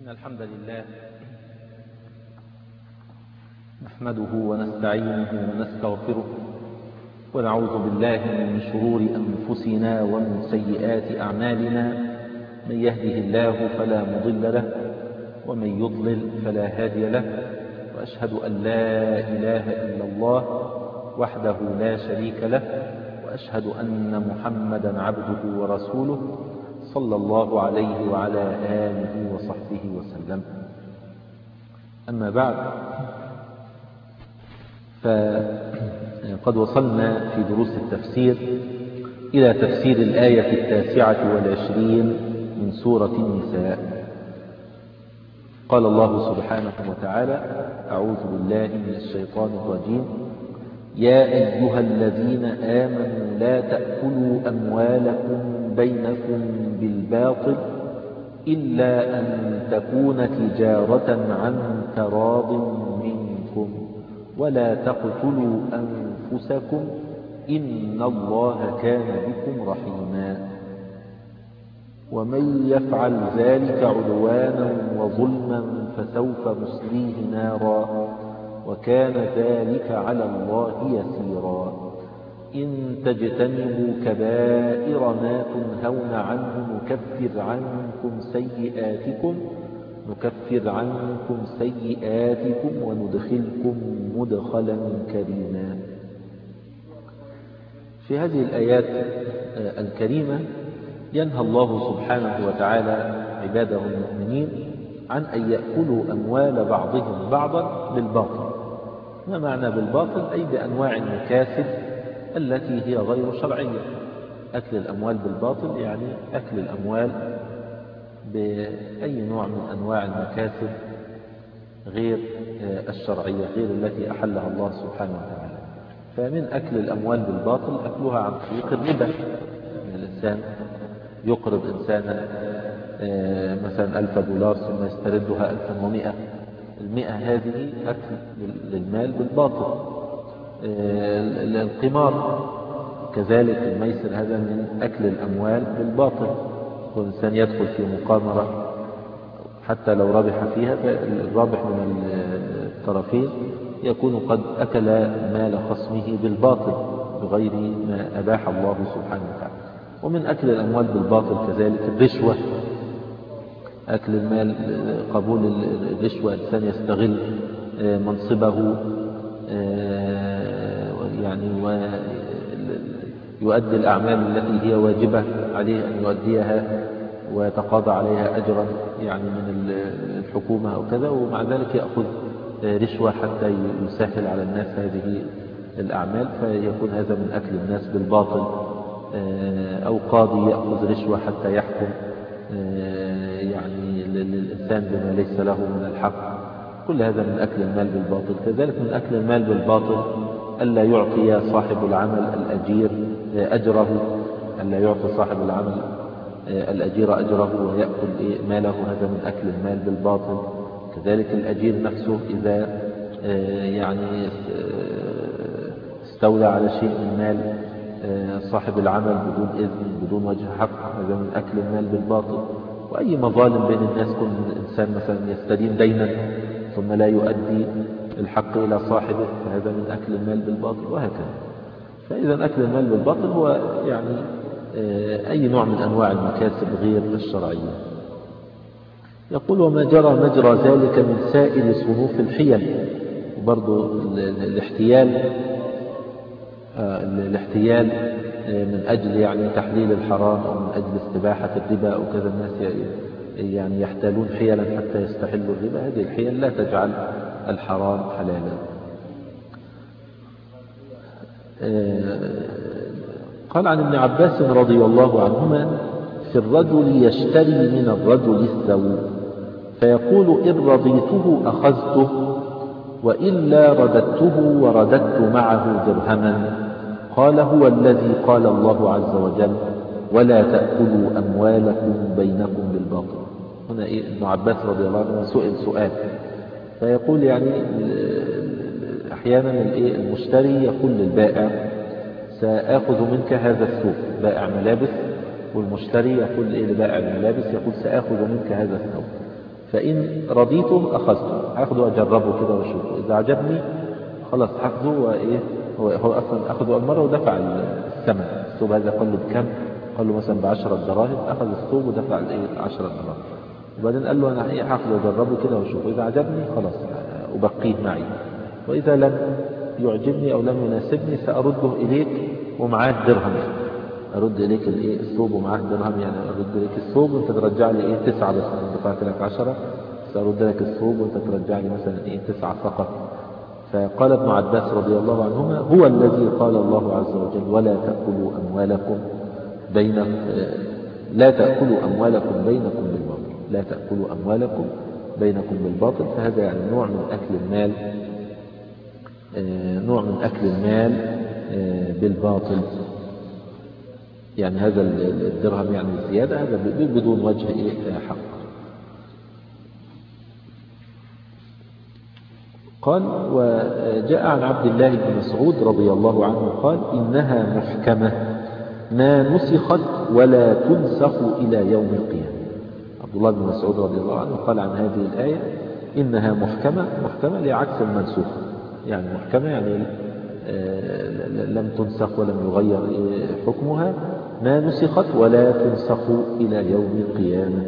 إن الحمد لله نحمده ونستعينه ونستغفره ونعوذ بالله من شرور أنفسنا ومن سيئات أعمالنا. من يهده الله فلا مضل له ومن يضلل فلا هادي له، وأشهد أن لا إله إلا الله وحده لا شريك له، وأشهد أن محمدا عبده ورسوله صلى الله عليه وعلى آله وصحبه وسلم. أما بعد، فقد وصلنا في دروس التفسير إلى تفسير الآية 29 من سورة النساء. قال الله سبحانه وتعالى: أعوذ بالله من الشيطان الرجيم: يا أيها الذين آمنوا لا تأكلوا أموالكم بينكم بالباطل إلا أن تكون تجارة عن تراض منكم ولا تقتلوا أنفسكم إن الله كان بكم رحيما. ومن يفعل ذلك عدوانا وظلما فسوف نصليه نارا وكان ذلك على الله يسيرا. إن تجتنبوا كبائر ما تنهون عنه نكفر عنكم سيئاتكم وندخلكم مدخلا كريما. في هذه الآيات الكريمة ينهى الله سبحانه وتعالى عباده المؤمنين عن أن يأكلوا أموال بعضهم بعضا بالباطل. ما معنى بالباطل؟ أي بأنواع المكاسب التي هي غير شرعية. أكل الأموال بالباطل يعني أكل الأموال بأي نوع من أنواع المكاسب غير الشرعية، غير التي أحلها الله سبحانه وتعالى. فمن أكل الأموال بالباطل أكلها عن طريق الربا. الإنسان يقرض إنسانا مثلا $1000 ثم يستردها 1100. 100 هذه أكل للمال بالباطل. القمار كذلك، الميسر هذا من أكل الأموال بالباطل. والإنسان يدخل في مقامرة حتى لو ربح فيها، فالرابح من الطرفين يكون قد أكل مال خصمه بالباطل بغير ما أباح الله سبحانه وتعالى. ومن أكل الأموال بالباطل كذلك الرشوة، أكل المال، قبول الرشوة. إنسان يستغل منصبه يعني ويؤدي الأعمال التي هي واجبة عليه أن يؤديها ويتقاضى عليها أجرا يعني من الحكومة أو كذا، ومع ذلك يأخذ رشوة حتى يسهل على الناس هذه الأعمال، فيكون هذا من أكل الناس بالباطل. أو قاضي يأخذ رشوة حتى يحكم يعني للإنسان بما ليس له من الحق. كل هذا من أكل المال بالباطل. كذلك من أكل المال بالباطل ألا يعطي صاحب العمل الأجير أجره، ألا يعطي صاحب العمل الأجير أجره ويأكل ماله، هذا من أكل المال بالباطل. كذلك الأجير نفسه إذا يعني استولى على شيء من مال صاحب العمل بدون إذن بدون وجه حق، هذا من أكل المال بالباطل. وأي مظالم بين الناس، كل إنسان مثلا يستدين دينا ثم لا يؤدي الحق إلى صاحبه، فهذا من أكل المال بالباطل، وهكذا. فإذا أكل المال بالباطل هو يعني أي نوع من أنواع المكاسب غير الشرعية. يقول: وما جرى مجرى ذلك من سائر صنوف الحيل. وبرضو الاحتيال من أجل يعني تحليل الحرام أو من أجل استباحة الربا أو كذا. الناس يعني يحتالون حيلا حتى يستحلوا الربا. هذه الحيل لا تجعل الحرام حلالا. قال عن ابن عباس رضي الله عنهما: في الرجل يشتري من الرجل الثوب فيقول: إن رضيته أخذته وإلا رددته ورددت معه درهما. قال: هو الذي قال الله عز وجل: ولا تأكلوا أموالكم بينكم بالباطل. هنا ابن عباس رضي الله عنه سئل سؤال، فيقول يعني أحيانا المشتري يقول للبائع: سأخذ منك هذا الثوب. بائع ملابس، والمشتري يقول لبائع الملابس، يقول: سأخذ منك هذا الثوب. فإن رضيته أخذته، هاخده وأجربه كده وأشوفه، إذا عجبني خلاص هاخده. وإيه هو أصلا أخذه مرة ودفع الثمن. الثوب هذا قال له بكم؟ قال له مثلا ب10 دراهم، أخذ الثوب ودفع 10 دراهم. وبعدين قال له أنا هاخده وأجربه كده وأشوفه، إذا عجبني خلاص أبقيه معي، وإذا لم يعجبني أو لم يناسبني سأرده إليك ومعاه درهم. أرد إليك الثوب ومعاه درهم، يعني أرد إليك الثوب وأنت ترجع لي 9 بس، أنا دفعت لك 10، سأرد لك الثوب وأنت ترجع لي مثلا 9 فقط. فقال ابن عباس رضي الله عنهما: هو الذي قال الله عز وجل: ولا تأكلوا أموالكم لا تأكلوا أموالكم بينكم بالباطل، لا تأكلوا أموالكم بينكم بالباطل. فهذا يعني نوع من أكل المال، بالباطل. يعني هذا الدرهم يعني الزيادة هذا بدون وجه حق. قال: وجاء عن عبد الله بن مسعود رضي الله عنه قال: إنها محكمة ما نسخت ولا تنسخ إلى يوم القيامة. عبد الله بن مسعود رضي الله عنه قال عن هذه الآية: إنها محكمة لعكس المنسوخ. يعني محكمة يعني لم تنسخ ولم يغير حكمها، ما نسخت ولا تنسخ إلى يوم القيامة.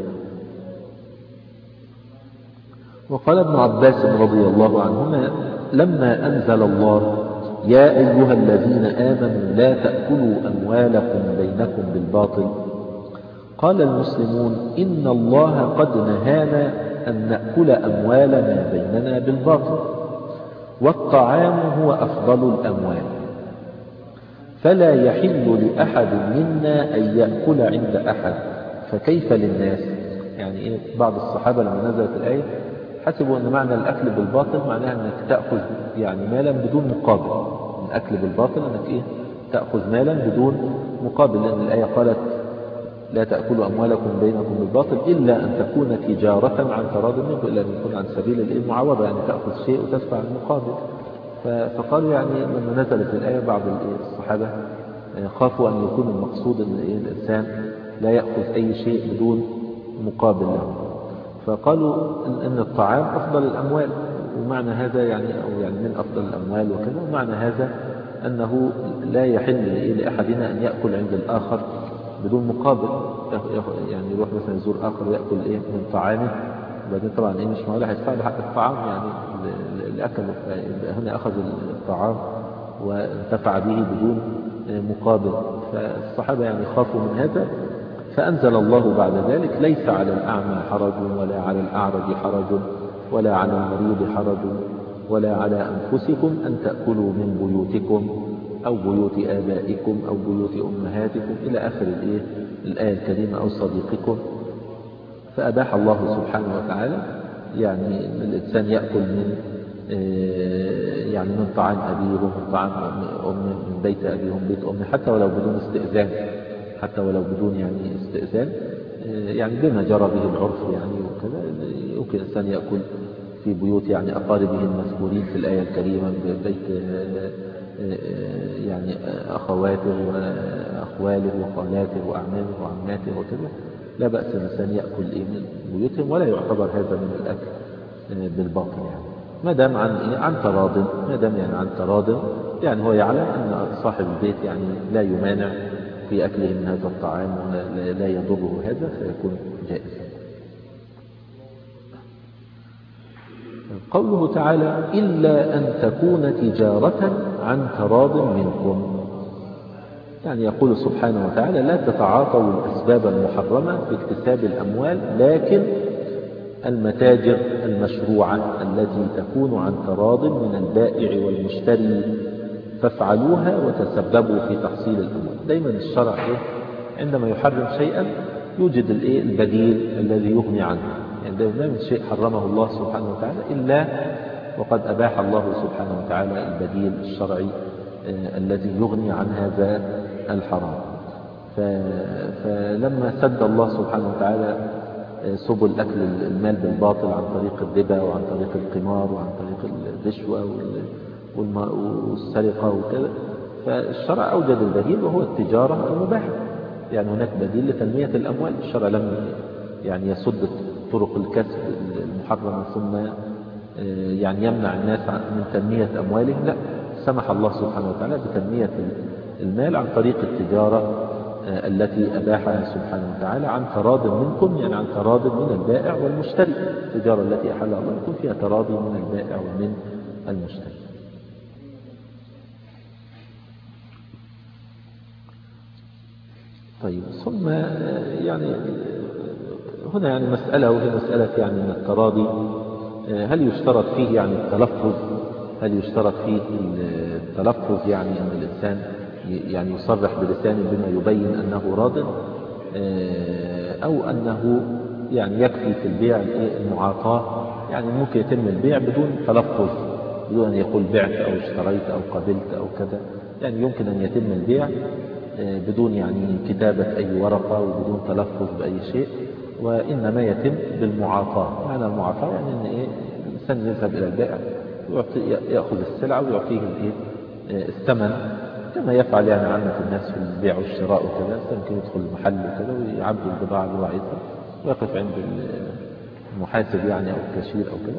وقال ابن عباس رضي الله عنهما: لما أنزل الله: يا أيها الذين آمنوا لا تأكلوا أموالكم بينكم بالباطل، قال المسلمون: إن الله قد نهانا أن نأكل أموالنا بيننا بالباطل، والطعام هو أفضل الأموال، فلا يحل لأحد منا أن يأكل عند أحد، فكيف للناس؟ يعني بعض الصحابة لما نزلت الآية حسبوا أن معنى الأكل بالباطل معناها أنك تأخذ يعني مالا بدون مقابل. الأكل بالباطل أنك تأخذ مالا بدون مقابل، لأن الآية قالت: لا تأكلوا أموالكم بينكم بالباطل إلا أن تكون تجارة عن تراض منكم، إلا أن يكون عن سبيل المعاوضة، يعني تأخذ شيء وتدفع المقابل. فقالوا يعني لما نزلت الآية بعض الصحابة خافوا أن يكون المقصود أن الإنسان لا يأخذ أي شيء بدون مقابل له، فقالوا أن الطعام أفضل الأموال، ومعنى هذا يعني أو يعني من أفضل الأموال وكذا، ومعنى هذا أنه لا يحل لأحدنا أن يأكل عند الآخر بدون مقابل. يعني يروح مثلا يزور آخر ويأكل من طعامه، وبعدين طبعا مش معقول هيدفع له حق الطعام يعني الأكل، هنا أخذ الطعام وانتفع به بدون مقابل. فالصحابة يعني خافوا من هذا، فأنزل الله بعد ذلك: ليس على الأعمى حرج ولا على الأعرج حرج ولا على المريض حرج ولا على أنفسكم أن تأكلوا من بيوتكم أو بيوت آبائكم أو بيوت أمهاتكم إلى آخر الآية الكريمة، أو صديقكم. فأباح الله سبحانه وتعالى يعني الإنسان يأكل من طعام أبيه ومن طعام أمه، من بيت أبيه ومن بيت أمه، حتى ولو بدون استئذان، يعني استئذان، يعني بما جرى به العرف يعني وكذا. يمكن الإنسان يأكل في بيوت يعني أقاربه المذكورين في الآية الكريمة، بيت يعني أخواته وأخواله وخالاته وأعمامه وعماته وكذا، لا بأس الإنسان يأكل من بيوتهم، ولا يعتبر هذا من الأكل بالباطل، يعني ما دام عن تراض، عن تراض، يعني هو يعلم أن صاحب البيت يعني لا يمانع في أكله من هذا الطعام ولا يضره هذا، فيكون جائزا. قوله تعالى: إلا أن تكون تجارة عن تراض منكم، يعني يقول سبحانه وتعالى: لا تتعاطوا الأسباب المحرمة في اكتساب الأموال، لكن المتاجر المشروعة التي تكون عن تراض من البائع والمشتري فافعلوها وتسببوا في تحصيل الأموال. دايما الشرع عندما يحرم شيئا يوجد البديل الذي يغني عنه، يعني دائما شيء حرمه الله سبحانه وتعالى إلا وقد أباح الله سبحانه وتعالى البديل الشرعي الذي يغني عن هذا الحرام. فلما سد الله سبحانه وتعالى سبل أكل المال بالباطل عن طريق الربا وعن طريق القمار وعن طريق الرشوة والسرقة وكذا، فالشرع أوجد البديل وهو التجارة المباحة. يعني هناك بديل لتنمية الأموال، الشرع لم يعني يسد طرق الكسب المحرمة ثم يعني يمنع الناس من تنمية أموالهم. لا، سمح الله سبحانه وتعالى بتنمية المال عن طريق التجارة التي أباحها سبحانه وتعالى عن تراض منكم، يعني عن تراض من البائع والمشتري. التجارة التي أحلها الله يكون فيها تراضي من البائع ومن المشتري. طيب، ثم يعني هنا يعني مسألة، وهي مسألة يعني من التراضي. هل يشترط فيه يعني التلفظ؟ هل يشترط فيه التلفظ يعني أن الإنسان يعني يصرح بلسانه بما يبين أنه راض، أو أنه يعني يكفي في البيع المعاطاة؟ يعني ممكن يتم البيع بدون تلفظ، بدون أن يقول بعت أو اشتريت أو قبلت أو كذا. يعني يمكن أن يتم البيع بدون يعني كتابة أي ورقة وبدون تلفظ بأي شيء، وإنما يتم بالمعاطاة. يعني المعاطاة يعني أن الإنسان يذهب إلى البائع يأخذ السلعة ويعطيه الثمن، كما يفعل يعني عامة الناس في البيع والشراء وكذا. ممكن يدخل المحل وكذا ويعبي البضاعة اللي هو عايزها ويقف عند المحاسب يعني أو الكاشير أو كذا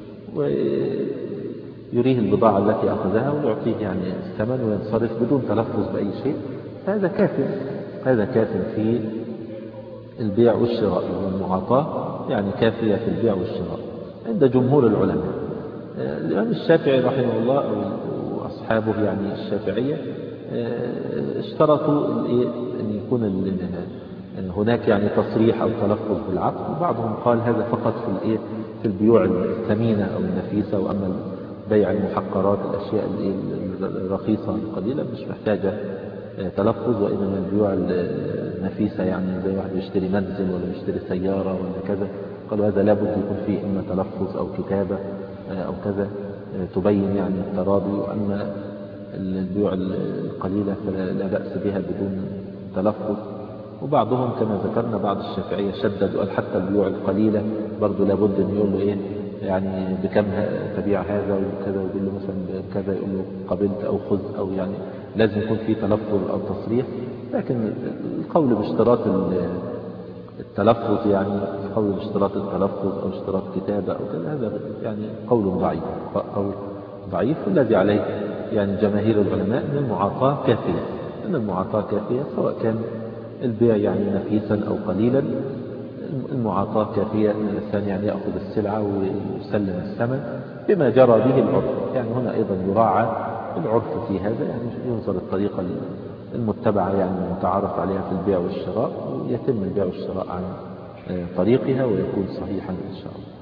ويريه البضاعة التي أخذها ويعطيه يعني الثمن وينصرف بدون تلفظ بأي شيء. هذا كاف في البيع والشراء، والمعاطاة يعني كافية في البيع والشراء عند جمهور العلماء. الإمام الشافعي رحمه الله وأصحابه يعني الشافعية اشترطوا أن يكون هناك يعني تصريح أو تلفظ بالعقد، وبعضهم قال هذا فقط في البيوع الثمينة أو النفيسة، وأما بيع المحقرات الأشياء الرخيصة القليلة مش محتاجة تلفظ، وإنما البيوع النفيسة يعني زي واحد يشتري منزل ولا يشتري سيارة ولا كذا، قالوا هذا لابد يكون فيه إما تلفظ أو كتابة أو كذا تبين يعني التراضي. وأما البيوع القليلة فلا بأس بها بدون تلفظ. وبعضهم كما ذكرنا بعض الشافعية شدد وقال حتى البيوع القليلة برضو لابد أن يقول له يعني بكم تبيع هذا وكذا، ويقول له مثلا بكذا، يقول له قبلت أو خذ، أو يعني لازم يكون فيه تلفظ أو تصريح. لكن القول باشتراط التلفظ، يعني قول باشتراط التلفظ أو اشتراط كتابة أو كذا، هذا يعني قول ضعيف. والذي عليه يعني جماهير العلماء أن المعاطاة كافية، سواء كان البيع يعني نفيسا أو قليلا. المعاطاة كافية أن الإنسان يعني يأخذ السلعة ويسلم الثمن بما جرى به العرف. يعني هنا أيضا يراعى العرف في هذا، يعني ينظر الطريقة المتبعة يعني المتعارف عليها في البيع والشراء، ويتم البيع والشراء عن طريقها ويكون صحيحا إن شاء الله.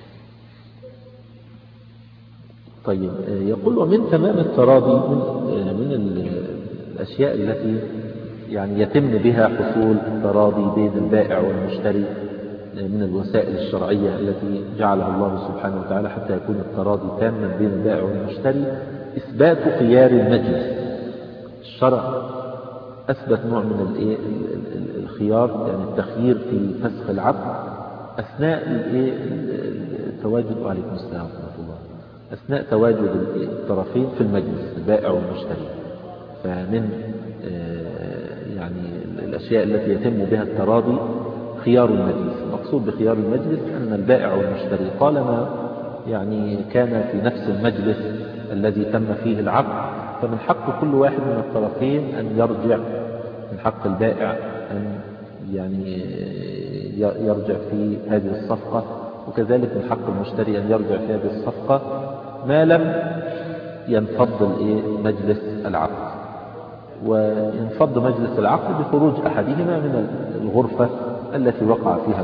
طيب، يقول ومن تمام التراضي من الأشياء التي يعني يتم بها حصول التراضي بين البائع والمشتري، من الوسائل الشرعية التي جعلها الله سبحانه وتعالى حتى يكون التراضي تاما بين البائع والمشتري، إثبات خيار المجلس. الشرع أثبت نوع من الخيار، يعني التخيير في فسخ العقد أثناء تواجد، وعليكم السلام ورحمة الله، أثناء تواجد الطرفين في المجلس البائع والمشتري. فمن يعني الأشياء التي يتم بها التراضي خيار المجلس. المقصود بخيار المجلس أن البائع والمشتري طالما يعني كان في نفس المجلس الذي تم فيه العقد، فمن حق كل واحد من الطرفين أن يرجع، من حق البائع أن يعني يرجع في هذه الصفقة، وكذلك من حق المشتري أن يرجع في هذه الصفقة ما لم ينفض مجلس العقد. وينفض مجلس العقد بخروج أحدهما من الغرفة التي وقع فيها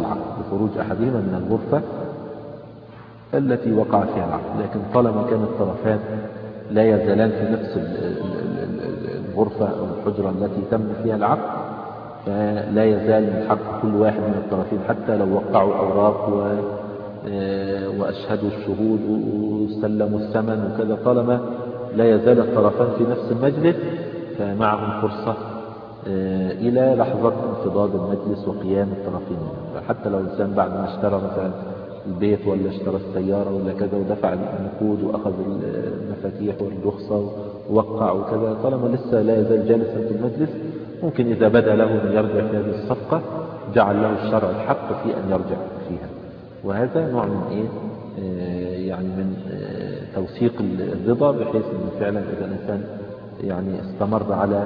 العقد، لكن طالما كان الطرفان لا يزالان في نفس الغرفة أو الحجرة التي تم فيها العقد، فلا يزال من حق كل واحد من الطرفين حتى لو وقعوا أوراق وأشهدوا الشهود وسلموا الثمن وكذا، طالما لا يزال الطرفان في نفس المجلس فمعهم فرصة إلى لحظة انفضاض المجلس وقيام الطرفين. حتى لو الإنسان بعد ما اشترى مثلا البيت ولا اشترى السيارة ولا كذا ودفع النقود وأخذ المفاتيح والرخصة ووقع وكذا، طالما لسه لا يزال جالسا في المجلس، ممكن إذا بدا له أن يرجع في هذه الصفقة جعل له الشرع الحق في أن يرجع فيها. وهذا نوع من إيه يعني من توثيق الرضا، بحيث أنه فعلا إذا الإنسان يعني استمر على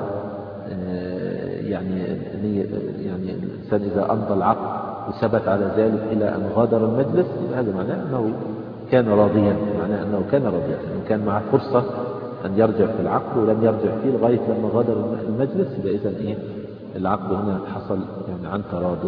يعني الإنسان إذا أمضى العقد وثبت على ذلك إلى أن غادر المجلس، هذا معناه أنه كان راضيا، معناه أنه كان راضيا، أنه كان معه فرصة أن يرجع في العقد ولم يرجع فيه لغاية لما غادر المجلس، إذا إيه العقد هنا حصل يعني عن تراض.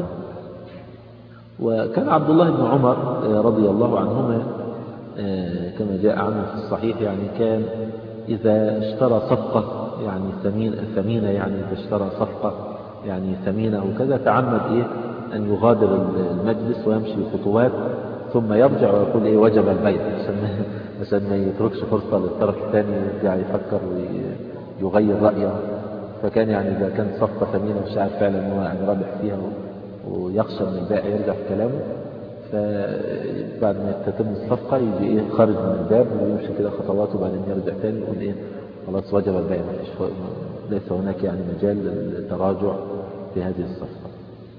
وكان عبد الله بن عمر رضي الله عنهما كما جاء عنه في الصحيح، يعني كان إذا اشترى صفقة يعني ثمينة، يعني إذا اشترى صفقة يعني ثمينة وكذا، تعمد إيه أن يغادر المجلس ويمشي خطوات ثم يرجع ويقول إيه وجب البيع، عشان ما يتركش فرصة للطرف الثاني يرجع يفكر ويغير رأيه. فكان يعني إذا كانت صفقة ثمينة مش عارف فعلا أنه يعني رابح فيها ويخشى من البائع يرجع في كلامه، فبعد ما تتم الصفقة يجي إيه خارج من الباب ويمشي كده خطوات وبعدين يرجع تاني يقول إيه خلاص وجب البيع، ليس هناك يعني مجال للتراجع في هذه الصفقة.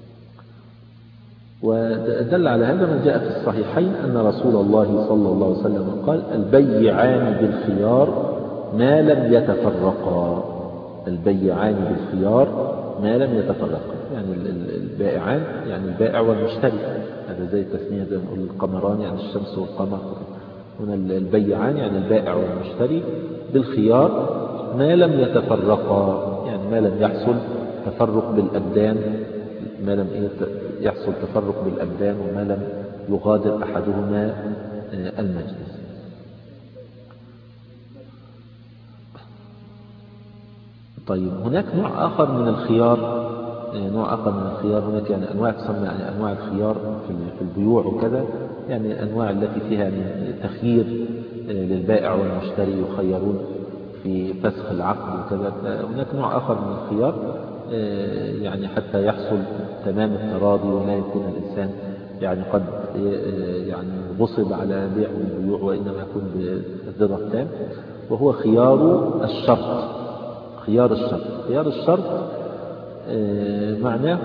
ودل على هذا ما جاء في الصحيحين أن رسول الله صلى الله عليه وسلم قال البيعان بالخيار ما لم يتفرقا. البيعان بالخيار ما لم يتفرقا، يعني البائعان يعني البائع والمشتري، هذا زي التسمية زي ما نقول القمران يعني الشمس والقمر. هنا البيعان يعني البائع والمشتري بالخيار ما لم يتفرقا، يعني ما لم يحصل تفرق بالأبدان، ما لم يحصل تفرق بالأبدان وما لم يغادر أحدهما المجلس. طيب هناك نوع آخر من الخيار، هناك يعني أنواع تسمى يعني أنواع الخيار في البيوع وكذا، يعني الأنواع التي فيها يعني تخيير للبائع والمشتري يخيرون في فسخ العقد وكذا. هناك نوع آخر من الخيار يعني حتى يحصل تمام التراضي ولا يكون الإنسان يعني قد يعني غصب على بيع والبيوع، وإنما يكون بالرضا التام، وهو خيار الشرط. خيار الشرط معناه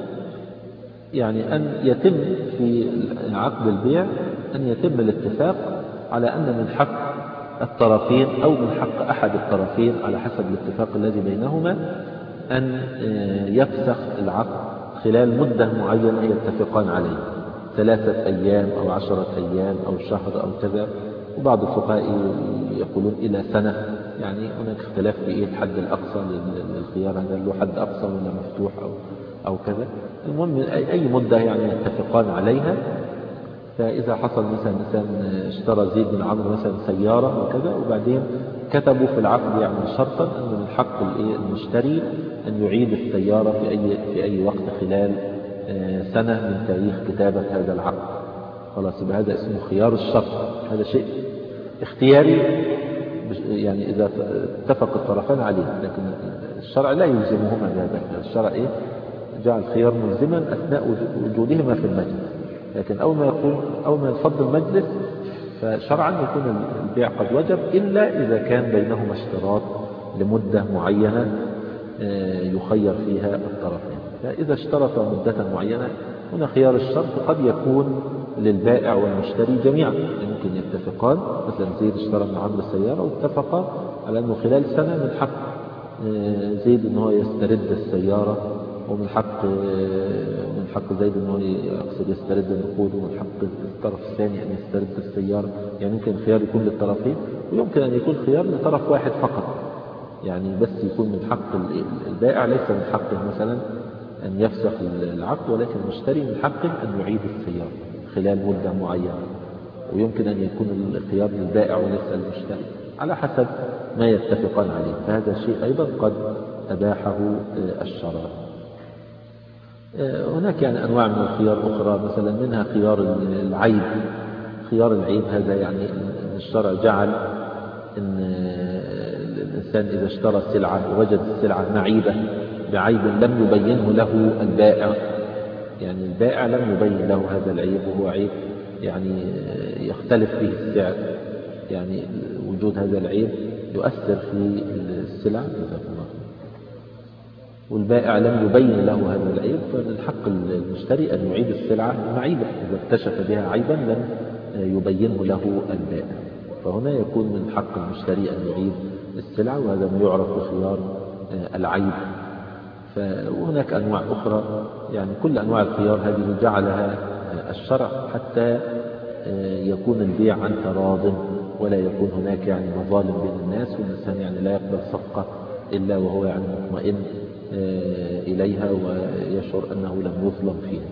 يعني أن يتم في عقد البيع أن يتم الاتفاق على أن من حق الطرفين أو من حق أحد الطرفين على حسب الاتفاق الذي بينهما أن يفسخ العقد خلال مدة معينة يتفقان عليه، 3 أيام أو 10 أيام أو شهر أو كذا. وبعض الفقهاء يقولون إلى سنة، يعني هناك اختلاف في الحد الأقصى للخيار، هذا له حد أقصى ولا مفتوح أو كذا. المهم أي مدة يعني يتفقان عليها. فإذا حصل مثلا اشترى زيد بن عمرو مثلا سيارة وكذا، وبعدين كتبوا في العقد يعني شرطا أن من حق المشتري أن يعيد السيارة في أي وقت خلال سنة من تاريخ كتابة هذا العقد، خلاص يبقى هذا اسمه خيار الشرط. هذا شيء اختياري يعني إذا اتفق الطرفان عليه، لكن الشرع لا يلزمهما بهذا. الشرع جعل الخيار ملزما أثناء وجودهما في المجلس، لكن أول ما يفض المجلس فشرعا يكون البيع قد وجب، إلا إذا كان بينهما اشتراط لمدة معينة يخير فيها الطرفين. فإذا اشترط مدة معينة هنا خيار الشرط قد يكون للبائع والمشتري جميعا، يمكن يتفقان. مثلا زيد اشترى من عمرو السيارة واتفقا على أنه خلال سنة من حق زيد أنه يسترد السيارة، ومن حق زيد أنه يسترد النقود، ومن حق الطرف الثاني أن يسترد السيارة. يعني يمكن الخيار يكون للطرفين، ويمكن أن يكون خيار لطرف واحد فقط، يعني بس يكون من حق البائع، ليس من حقه مثلا أن يفسخ العقد، ولكن المشتري من حقه أن يعيد السيارة خلال مدة معينة. ويمكن أن يكون الخيار للبائع وليس المشتري على حسب ما يتفقان عليه. فهذا شيء أيضا قد أباحه الشرع. هناك يعني أنواع من الخيار أخرى، مثلا منها خيار العيب. خيار العيب هذا يعني الشرع جعل أن الإنسان إذا اشترى سلعة ووجد السلعة معيبة بعيب لم يبينه له البائع، يعني البائع لم يبين له هذا العيب، وهو عيب يعني يختلف فيه السعر، يعني وجود هذا العيب يؤثر في السلع. والبائع لم يبين له هذا العيب، فمن حق المشتري أن يعيد السلعة المعيبة. إذا اكتشف بها عيبا لم يبينه له البائع، فهنا يكون من حق المشتري أن يعيد السلعة، وهذا ما يعرف بخيار العيب. وهناك أنواع أخرى، يعني كل أنواع الخيار هذه جعلها الشرع حتى يكون البيع عن تراض، ولا يكون هناك يعني مظالم بين الناس، والإنسان يعني لا يقبل صفقة إلا وهو يعني مطمئن إليها ويشعر أنه لم يظلم فيها.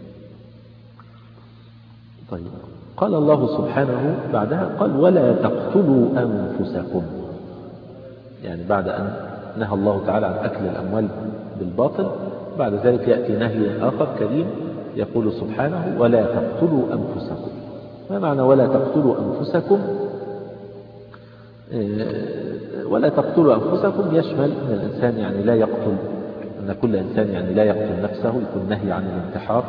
طيب، قال الله سبحانه بعدها قال ولا تقتلوا أنفسكم، يعني بعد أن نهى الله تعالى عن أكل الأموال بالباطل، بعد ذلك يأتي نهي آخر كريم يقول سبحانه ولا تقتلوا أنفسكم. ما معنى ولا تقتلوا أنفسكم؟ ولا تقتلوا أنفسكم يشمل أن الإنسان يعني لا يقتل، أن كل إنسان يعني لا يقتل نفسه، يكون نهي عن الانتحار.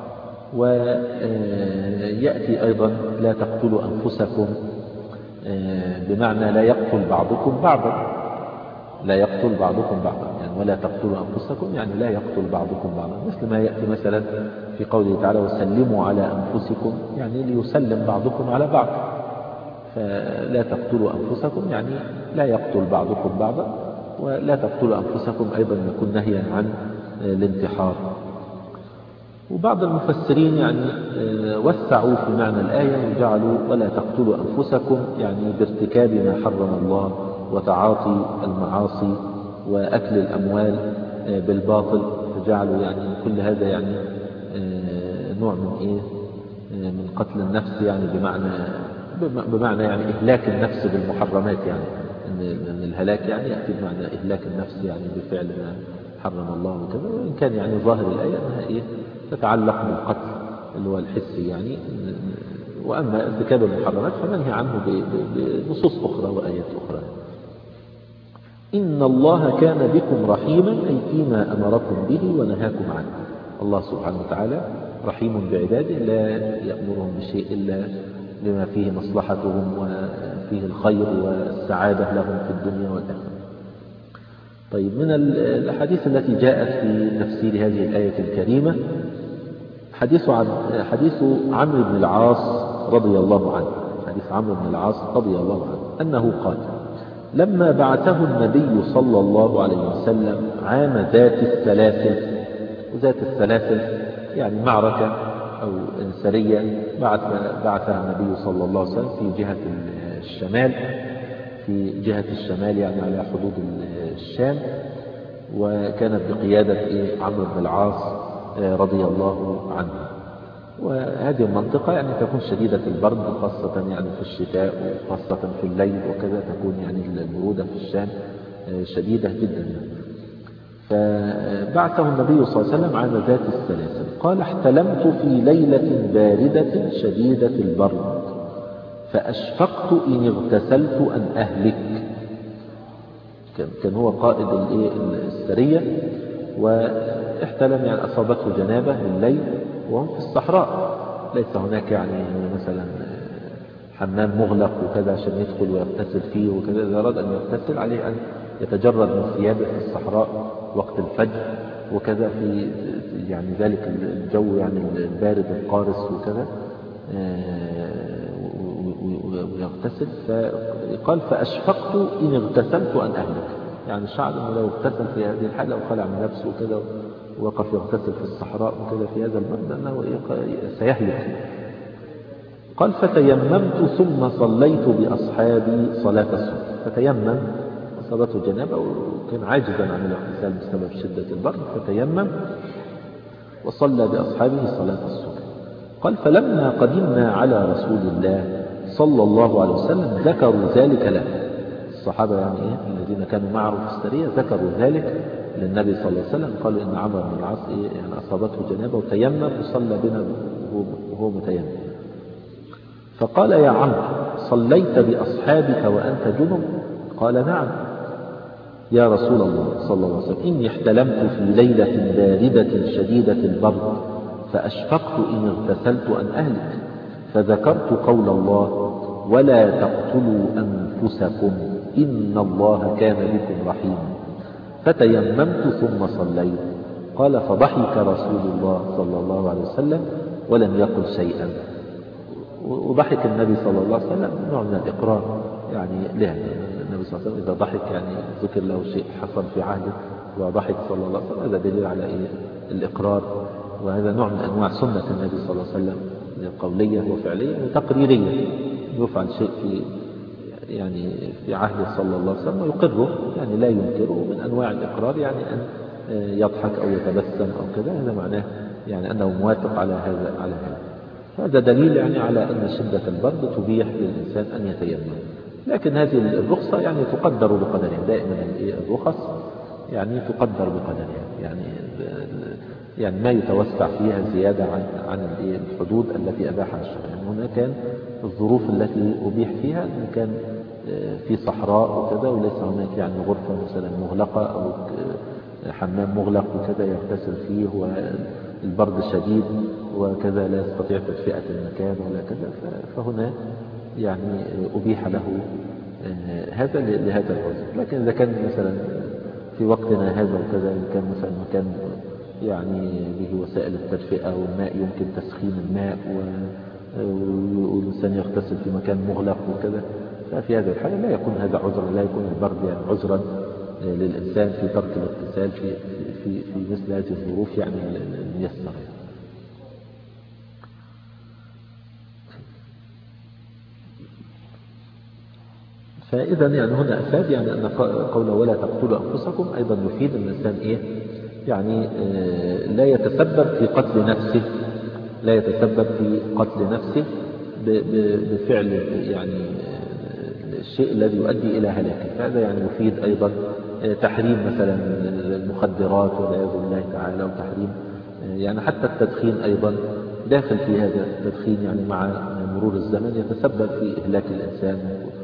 ويأتي أيضا لا تقتلوا أنفسكم بمعنى لا يقتل بعضكم بعضا، لا يقتل بعضكم بعضا، يعني ولا تقتلوا أنفسكم يعني لا يقتل بعضكم بعضا، مثل ما يأتي مثلا في قوله تعالى وسلموا على أنفسكم، يعني ليسلم بعضكم على بعض. فلا تقتلوا أنفسكم يعني لا يقتل بعضكم بعضا، ولا تقتلوا أنفسكم أيضا يكون نهيا عن الانتحار. وبعض المفسرين يعني وسعوا في معنى الآية وجعلوا ولا تقتلوا أنفسكم يعني بارتكاب ما حرم الله وتعاطي المعاصي وأكل الأموال بالباطل، فجعلوا يعني كل هذا يعني نوع من من قتل النفس، يعني بمعنى يعني إهلاك النفس بالمحرمات، يعني أن الهلاك يعني يأتي بمعنى إهلاك النفس يعني بفعل ما حرم الله وكذا. وإن كان يعني ظاهر الآية أنها تتعلق بالقتل اللي هو الحسي يعني، وأما ارتكاب المحرمات فمنهي عنه بنصوص أخرى وآيات أخرى. إن الله كان بكم رحيما أي فيما أمركم به ونهاكم عنه. الله سبحانه وتعالى رحيم بعباده، لا يأمرهم بشيء إلا بما فيه مصلحتهم وفيه الخير والسعادة لهم في الدنيا والآخرة. طيب، من الأحاديث التي جاءت في تفسير هذه الآية الكريمة حديث عمرو بن العاص رضي الله عنه، حديث عمرو بن العاص رضي الله عنه أنه قال لما بعثه النبي صلى الله عليه وسلم عام ذات السلاسل، وذات السلاسل يعني معركة أو سرية بعثها النبي صلى الله عليه وسلم في جهة الشمال، يعني على حدود الشام، وكانت بقيادة عمرو بن العاص رضي الله عنه. وهذه المنطقة يعني تكون شديدة البرد، خاصة يعني في الشتاء وخاصة في الليل وكذا، تكون يعني البرودة في الشام شديدة جدا. فبعثه النبي صلى الله عليه وسلم عام ذات السلاسل قال احتلمت في ليلة باردة شديدة البرد فأشفقت إن اغتسلت أن أهلك. كان هو قائد السرية، واحتلم يعني أصابته جنابة بالليل وهم في الصحراء، ليس هناك يعني مثلا حمام مغلق وكذا عشان يدخل ويغتسل فيه وكذا. إذا أراد أن يغتسل عليه أن يتجرد من ثيابه في الصحراء وقت الفجر وكذا، في يعني ذلك الجو يعني البارد القارس وكذا، ويغتسل. فقال فأشفقت إن اغتسلت أن أهلك، يعني شعر أنه لو اغتسل في هذه الحالة وخلع من نفسه وكذا ووقف يغتسل في الصحراء وكذا في هذا البرد أنه سيهلك. قال فتيممت ثم صليت بأصحابي صلاة الصبح. فتيمم، أصابته جنابة وكان عاجزا عن الاغتسال بسبب شدة البرد، فتيمم وصلى بأصحابه صلاة الصبح. قال فلما قدمنا على رسول الله صلى الله عليه وسلم ذكروا ذلك له، الصحابة يعني الذين كانوا معه في السرية ذكروا ذلك للنبي صلى الله عليه وسلم، قالوا إن عمرو بن العاص يعني أصابته جنابة وتيمم وصلى بنا وهو متيمم. فقال يا عمرو صليت بأصحابك وأنت جنب؟ قال نعم يا رسول الله صلى الله عليه وسلم، إني احتلمت في ليلة باردة شديدة البرد فأشفقت إن اغتسلت أن أهلك، فذكرت قول الله ولا تقتلوا أنفسكم إن الله كان بكم رحيما، فتيممت ثم صليت. قال فضحك رسول الله صلى الله عليه وسلم ولم يقل شيئا. وضحك النبي صلى الله عليه وسلم نوع من الإقرار، يعني له النبي صلى الله عليه وسلم إذا ضحك يعني ذكر له شيء حصل في عهده وضحك صلى الله عليه وسلم، هذا دليل على الإقرار. وهذا نوع من أنواع سنة النبي صلى الله عليه وسلم، قولية وفعلية وتقريرية. يفعل شيء في عهده صلى الله عليه وسلم ويقره، يعني لا ينكره، من أنواع الإقرار، يعني أن يضحك أو يتبسم أو كذا، هذا معناه يعني أنه موافق على هذا. هذا دليل يعني على أن شدة البرد تبيح للإنسان أن يتيمم. لكن هذه الرخصة يعني تقدر بقدرها، دائما الرخص يعني تقدر بقدرها، يعني ما يتوسع فيها زيادة عن الحدود التي أباحها الشرع. يعني هنا كان الظروف التي أبيح فيها إن كان في صحراء وكذا، وليس هناك يعني غرفة مثلا مغلقة أو حمام مغلق وكذا يغتسل فيه، والبرد شديد وكذا لا يستطيع تدفئة المكان ولا كذا، فهنا يعني أبيح له هذا لهذا العذر. لكن إذا كان مثلا في وقتنا هذا وكذا، إن كان مثلا مكان يعني به وسائل التدفئة والماء يمكن تسخين الماء والإنسان يغتسل في مكان مغلق وكذا، ففي هذا الحالة لا يكون هذا عذرا، لا يكون البرد يعني عذرا للإنسان في ترك الاغتسال في مثل هذه الظروف يعني الميسرة. فإذا يعني هنا أفاد يعني أن قوله ولا تقتلوا أنفسكم أيضا يفيد أن الإنسان يعني لا يتسبب في قتل نفسه، لا يتسبب في قتل نفسه بفعل يعني الشيء الذي يؤدي إلى هلاكه. هذا يعني يفيد أيضا تحريم مثلا المخدرات والعياذ بالله تعالى، وتحريم يعني حتى التدخين أيضا داخل في هذا. التدخين يعني مع مرور الزمن يتسبب في إهلاك الإنسان،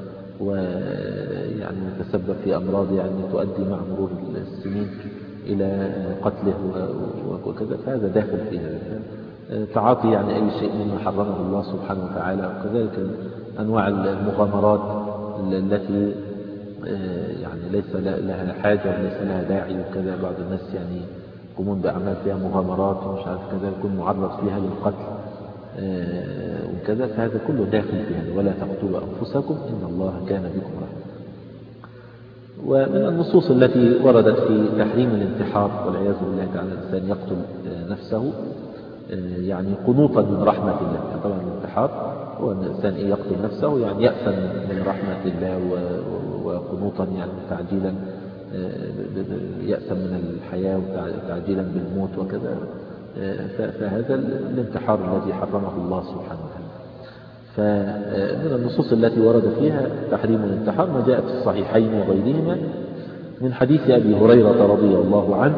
ويعني يتسبب في أمراض يعني تؤدي مع مرور السنين إلى قتله وكذا، فهذا داخل في هذا. تعاطي يعني أي شيء مما حرمه الله سبحانه وتعالى، وكذلك أنواع المغامرات التي يعني ليس لها حاجة وليس لها داعي وكذا. بعض الناس يعني يقومون بأعمال فيها مغامرات ومش عارف كذا، يكون معرض فيها للقتل وكذا، فهذا كله داخل في هذا ولا تقتلوا أنفسكم إن الله كان بكم رحيما. ومن النصوص التي وردت في تحريم الانتحار والعياذ بالله تعالى الإنسان يقتل نفسه يعني قنوطا من رحمة الله. طبعا الانتحار هو أن الإنسان يقتل نفسه يعني يأسا من رحمة الله وقنوطا يعني تعجيلا يأسا من الحياة وتعجيلا بالموت وكذا. فهذا الانتحار الذي حرمه الله سبحانه وتعالى. فمن النصوص التي ورد فيها تحريم الانتحار ما جاء في الصحيحين وغيرهما من حديث أبي هريرة رضي الله عنه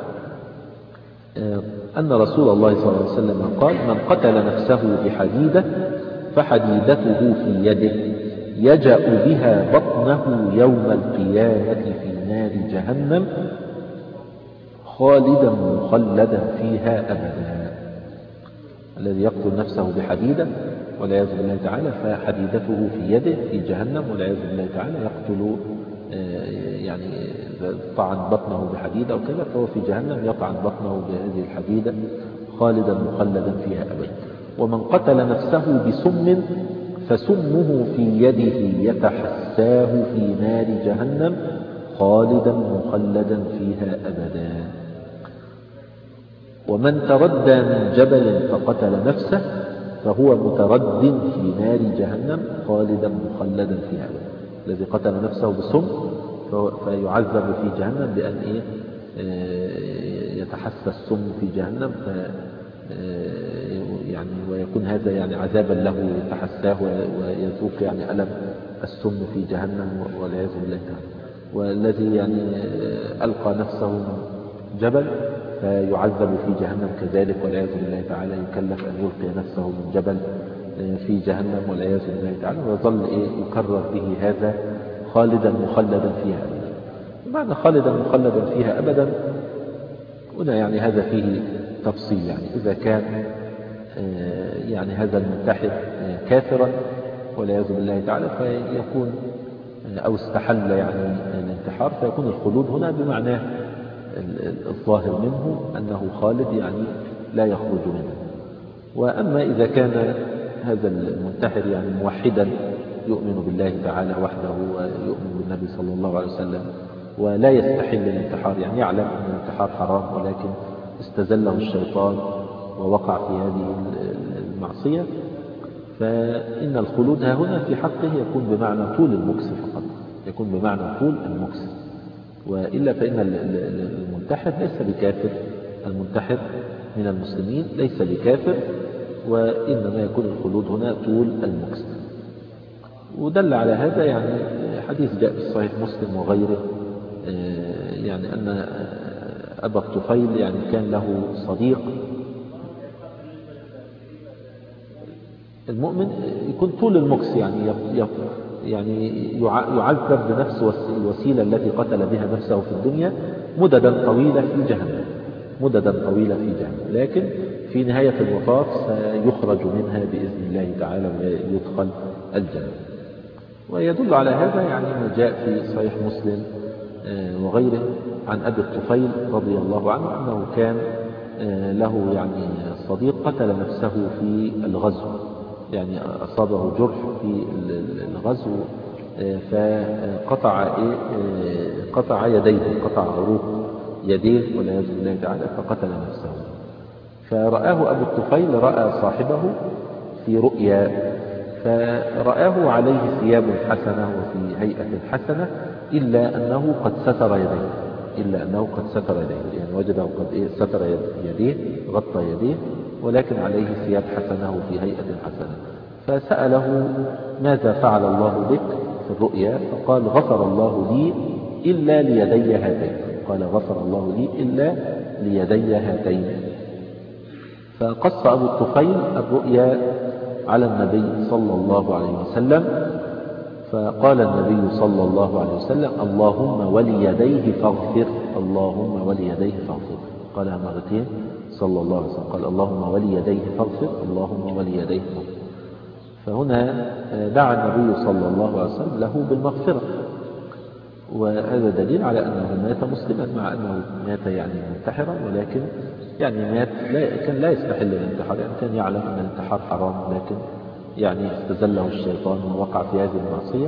أن رسول الله صلى الله عليه وسلم قال من قتل نفسه بحديدة فحديدته في يده يجأ بها بطنه يوم القيامة في نار جهنم خالدا مخلدا فيها أبدا. الذي يقتل نفسه بحديدة والعياذ بالله تعالى فحديدته في يده في جهنم والعياذ بالله تعالى، يقتل يعني طعن بطنه بحديدة وكذا، فهو في جهنم يطعن بطنه بهذه الحديدة خالدا مخلدا فيها أبدا. ومن قتل نفسه بسم فسمه في يده يتحساه في نار جهنم خالدا مخلدا فيها أبدا. ومن تردى من جبل فقتل نفسه فهو مترد في نار جهنم خالدا مخلدا فيها أبدا. الذي قتل نفسه بسم فيعذب في جهنم بأن يتحسى السم في جهنم، يعني ويكون هذا يعني عذابا له يتحساه ويذوق يعني ألم السم في جهنم والعياذ بالله تعالى. والذي يعني ألقى نفسه من جبل فيعذب في جهنم كذلك والعياذ بالله تعالى، يكلف أن يلقي نفسه من جبل في جهنم والعياذ بالله تعالى، ويظل يكرر به هذا خالدا مخلدا فيها أبدا. معنى خالدا مخلدا فيها أبدا هنا يعني هذا فيه تفصيل، يعني إذا كان يعني هذا المنتحر كافرا والعياذ بالله تعالى فيكون أو استحل يعني الانتحار، فيكون الخلود هنا بمعناه الظاهر منه أنه خالد يعني لا يخرج منه. وأما إذا كان هذا المنتحر يعني موحدا يؤمن بالله تعالى وحده ويؤمن بالنبي صلى الله عليه وسلم ولا يستحل الانتحار، يعني يعلم أن الانتحار حرام ولكن استزله الشيطان ووقع في هذه المعصية، فإن الخلود ها هنا في حقه يكون بمعنى طول المكس فقط، يكون بمعنى طول المكس، وإلا فإن المنتحر ليس بكافر، المنتحر من المسلمين ليس بكافر، وإنما يكون الخلود هنا طول المكس. ودل على هذا يعني حديث جاء في صحيح مسلم وغيره، يعني أن أبا الطفيل يعني كان له صديق المؤمن يكون طول المكس، يعني يعذب بنفس الوسيلة التي قتل بها نفسه في الدنيا مددا طويلة في جهنم، مددا طويلة في جهنم، لكن في نهاية المطاف سيخرج منها بإذن الله تعالى ويدخل الجنة. ويدل على هذا يعني ما جاء في صحيح مسلم وغيره عن أبي الطفيل رضي الله عنه أنه كان له يعني صديق قتل نفسه في الغزو، يعني أصابه جرح في الغزو فقطع قطع يديه، قطع عروق يديه والعياذ بالله تعالى، فقتل نفسه. فرآه أبو الطفيل، رأى صاحبه في رؤيا، فرآه عليه ثياب حسنة وفي هيئة حسنة إلا أنه قد ستر يديه، يعني وجده قد ستر يديه، غطى يديه، ولكن عليه ثياب حسنة وفي هيئة حسنة. فسأله ماذا فعل الله بك في الرؤيا؟ فقال غفر الله لي إلا ليدي هاتين، قال غفر الله لي إلا ليدي هاتين. فقص أبو الطفيل الرؤيا على النبي صلى الله عليه وسلم، فقال النبي صلى الله عليه وسلم اللهم وليديه فاغفر، اللهم وليديه فاغفر، قالها مرتين صلى الله عليه وسلم، قال اللهم وليديه فاغفر، اللهم وليديه فاغفر. فهنا دعا النبي صلى الله عليه وسلم له بالمغفرة، وهذا دليل على أنه مات مسلما مع أنه مات يعني منتحرا، ولكن يعني مات كان لا يستحل الانتحار، يعني كان يعلم أن الانتحار حرام، لكن يعني استزله الشيطان ووقع في هذه المعصية،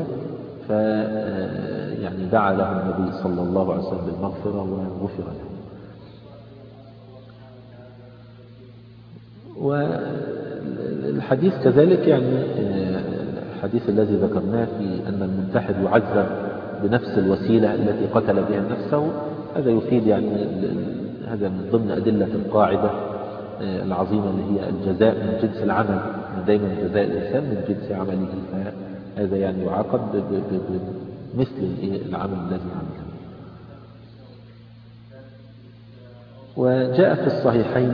يعني دعا له النبي صلى الله عليه وسلم بالمغفرة وغفر له. والحديث كذلك يعني الحديث الذي ذكرناه في أن المنتحر يعذب بنفس الوسيلة التي قتل بها نفسه، هذا يفيد يعني هذا من ضمن أدلة القاعدة العظيمة اللي هي الجزاء من جنس العمل، دائما جزاء الإنسان من جنس عمله، فهذا يعني يعاقب بمثل العمل الذي عمله. وجاء في الصحيحين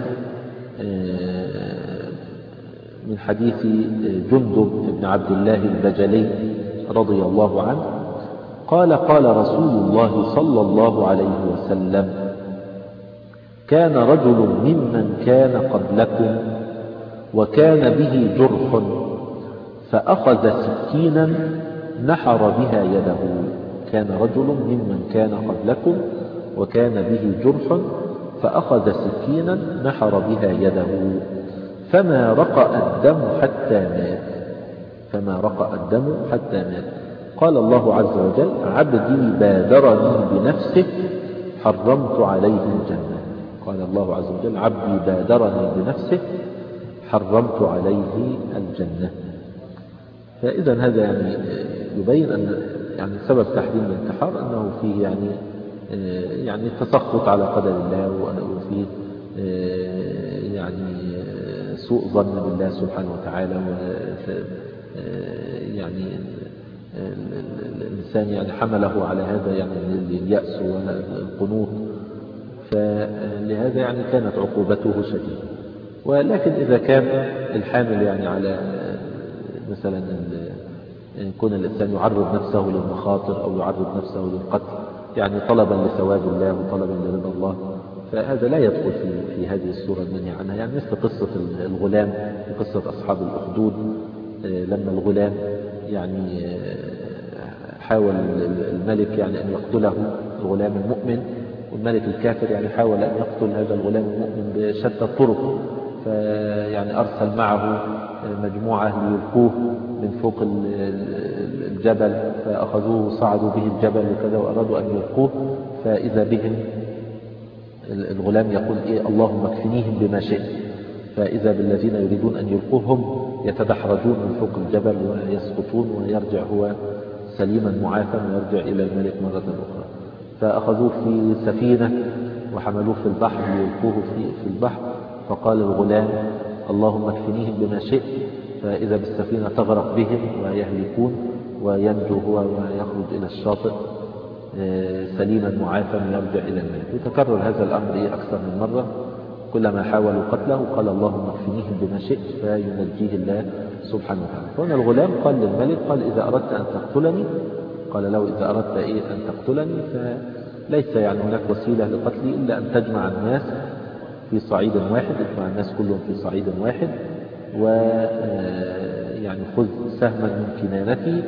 من حديث جندب بن عبد الله البجلي رضي الله عنه قال قال رسول الله صلى الله عليه وسلم كان رجل ممن كان قبلكم وكان به جرح فأخذ سكينا نحر بها يده. كان رجل ممن كان قبلكم وكان به جرح فأخذ سكينا نحر بها يده فما رقأ الدم حتى مات. قال الله عز وجل عبدي بادرني بنفسه حرمت عليه الجنة. قال الله عز وجل عبدي بادرني بنفسه حرمت عليه الجنة. فإذا هذا يعني يبين أن يعني سبب تحريم الانتحار أنه فيه يعني التسخط على قدر الله، وفيه يعني سوء ظن بالله سبحانه وتعالى، يعني الإنسان يعني حمله على هذا يعني اليأس والقنوط، فلهذا يعني كانت عقوبته شديدة. ولكن إذا كان الحامل يعني على مثلا يكون الإنسان يعرض نفسه للمخاطر أو يعرض نفسه للقتل يعني طلبا لثواب الله وطلبا لرضا الله، فهذا لا يدخل في هذه الصورة المنهي عنها. يعني مثل قصة الغلام في قصة أصحاب الأخدود، لما الغلام يعني حاول الملك يعني أن يقتله الغلام المؤمن، والملك الكافر يعني حاول أن يقتل هذا الغلام المؤمن بشتى الطرق. فيعني أرسل معه مجموعة ليلقوه من فوق الجبل، فأخذوه صعدوا به الجبل وكذا وأرادوا أن يلقوه، فإذا بهم الغلام يقول إيه اللهم اكفنيهم بما شئت، فإذا بالذين يريدون أن يلقوهم يتدحرجون من فوق الجبل ويسقطون، ويرجع هو سليما معافى ويرجع إلى الملك مرة أخرى. فأخذوه في سفينة وحملوه في البحر ليلقوه في البحر، فقال الغلام اللهم اكفنيهم بما شئت، فإذا بالسفينة تغرق بهم ويهلكون، وينجو هو ويخرج إلى الشاطئ سليما معافى ويرجع إلى الملك. وتكرر هذا الأمر أكثر من مرة، كلما حاولوا قتله قال اللهم اكفنيهم بما شئت فينجيه الله سبحانه وتعالى. فهنا الغلام قال للملك قال إذا أردت أن تقتلني، قال له إذا أردت أن تقتلني فليس يعني هناك وسيلة لقتلي إلا أن تجمع الناس في صعيد واحد، اجمع الناس كلهم في صعيد واحد، ويعني خذ سهما من كنانتي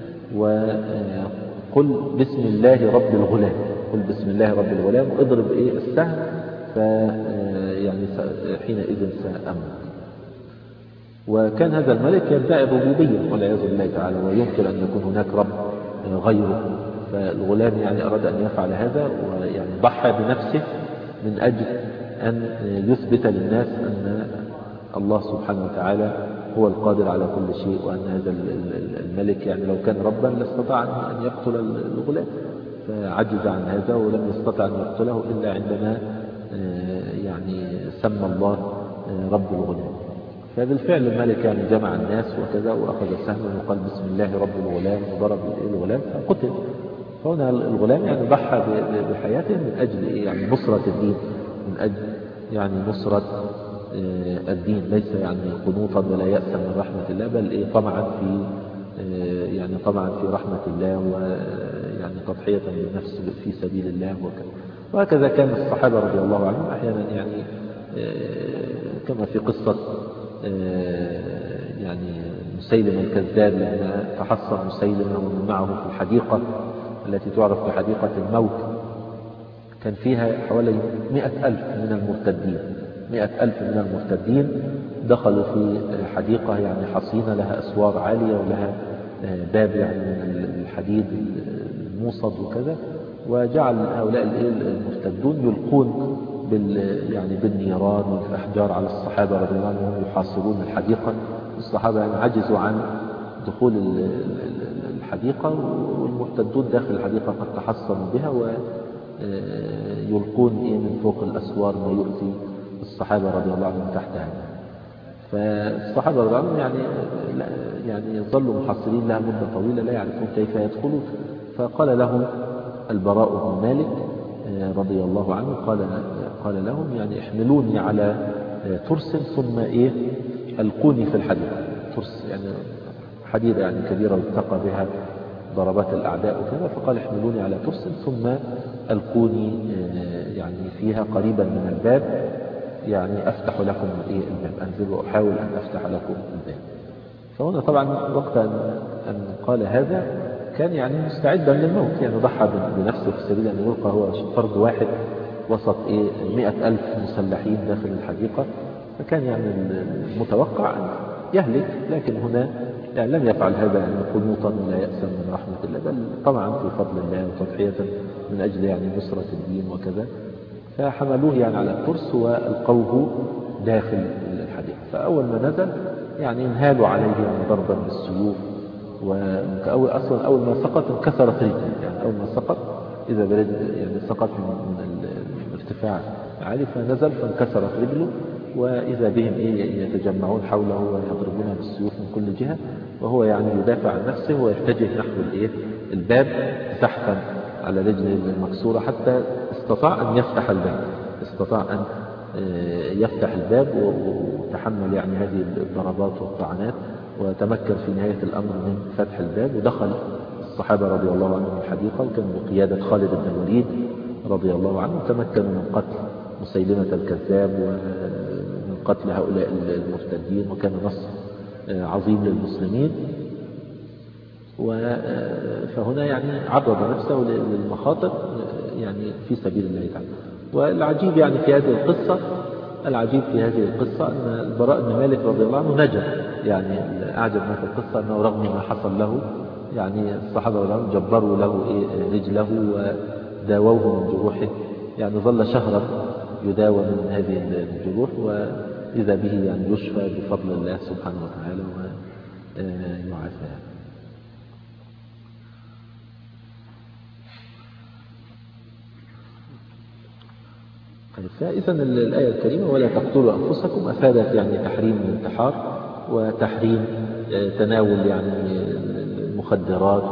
وقل بسم الله رب الغلام، قل بسم الله رب الغلام واضرب السهم، يعني حينئذ سأموت. وكان هذا الملك يدعي الربوبية والعياذ بالله تعالى، ويمكن أن يكون هناك رب غيره. فالغلام يعني أراد أن يفعل هذا، ويعني ضحى بنفسه من أجل أن يثبت للناس أن الله سبحانه وتعالى هو القادر على كل شيء، وأن هذا الملك يعني لو كان ربا لاستطاع أن يقتل الغلام، فعجز عن هذا ولم يستطع أن يقتله إلا عندما يعني سمى الله رب الغلام. فبالفعل الملك يعني جمع الناس وكذا، وأخذ سهما وقال بسم الله رب الغلام وضرب الغلام فقتل. فهنا الغلام يعني ضحى بحياته من أجل يعني نصرة الدين، من أجل يعني نصرة الدين، ليس يعني قنوطا ولا يأسا من رحمة الله، بل طمعا في يعني طمعا في رحمة الله، ويعني تضحية للنفس في سبيل الله وكذا. وهكذا كان الصحابة رضي الله عنهم أحيانا يعني كما في قصة يعني مسيلمة الكذاب لما تحصن مسيلمة ومن معه في الحديقة التي تعرف بحديقة الموت، كان فيها حوالي 100,000 من المرتدين، 100,000 من المرتدين دخلوا في حديقة يعني حصينة لها أسوار عالية ولها باب يعني من الحديد الموصد وكذا، وجعل هؤلاء المرتدون يلقون يعني بالنيران والأحجار على الصحابة رضي الله عنهم وهم يحاصرون الحديقة. الصحابة يعني عجزوا عن دخول الحديقة، والمرتدون داخل الحديقة قد تحصنوا بها ويلقون من فوق الأسوار ما يؤذي الصحابة رضي الله عنهم تحتها. فالصحابة رضي الله عنهم يعني ظلوا محصرين لها مدة طويلة لا يعرفون كيف يدخلون. فقال لهم البراء بن مالك رضي الله عنه قال لهم يعني احملوني على ترس ثم ألقوني في الحديقة. ترس يعني حديدة يعني كبيرة يتقى بها ضربات الأعداء وكذا، فقال احملوني على ترس ثم ألقوني يعني فيها قريبا من الباب، يعني أفتح لكم الباب، أنزل وأحاول أن أفتح لكم الباب. فهنا طبعا وقت أن قال هذا كان يعني مستعدا للموت، يعني ضحى بنفسه في سبيل أن يلقى هو فرد واحد وسط 100,000 مسلحين داخل الحديقة، فكان يعني المتوقع أن يهلك، لكن هنا يعني لم يفعل هذا يعني قنوطا ولا يأسا من رحمة الله، بل طبعا في فضل الله وتضحية من أجل يعني نصرة الدين وكذا. فحملوه يعني على الترس وألقوه داخل الحديقة. فأول ما نزل يعني انهالوا عليه يعني ضربا بالسيوف، أصلا أول ما سقط انكسرت رجله، يعني أول ما سقط إذا برد يعني سقط من الارتفاع عالي فنزل فانكسرت رجله، وإذا بهم يتجمعون حوله ويضربونه بالسيوف من كل جهة، وهو يعني يدافع عن نفسه ويتجه نحو الباب زحفا على رجله المكسورة، حتى استطاع أن يفتح الباب، استطاع أن يفتح الباب وتحمل يعني هذه الضربات والطعنات، وتمكن في نهاية الأمر من فتح الباب. ودخل الصحابة رضي الله عنهم الحديقة، وكان بقيادة خالد بن الوليد رضي الله عنه، تمكنوا من قتل مسيلمة الكذاب ومن قتل هؤلاء المرتدين، وكان نصر عظيم للمسلمين. فهنا يعني عرض نفسه للمخاطر يعني في سبيل الله تعالى. والعجيب يعني في هذه القصة، العجيب في هذه القصة أن البراء بن مالك رضي الله عنه نجا. يعني أعجب ما في القصة أنه رغم ما حصل له يعني الصحابة رضي الله عنهم جبروا له رجله وداووه من جروحه، يعني ظل شهرا يداوى من هذه الجروح، وإذا به يعني يشفى بفضل الله سبحانه وتعالى ويعافى. فإذا الآية الكريمة ولا تقتلوا أنفسكم أفادت يعني تحريم الانتحار وتحريم تناول يعني المخدرات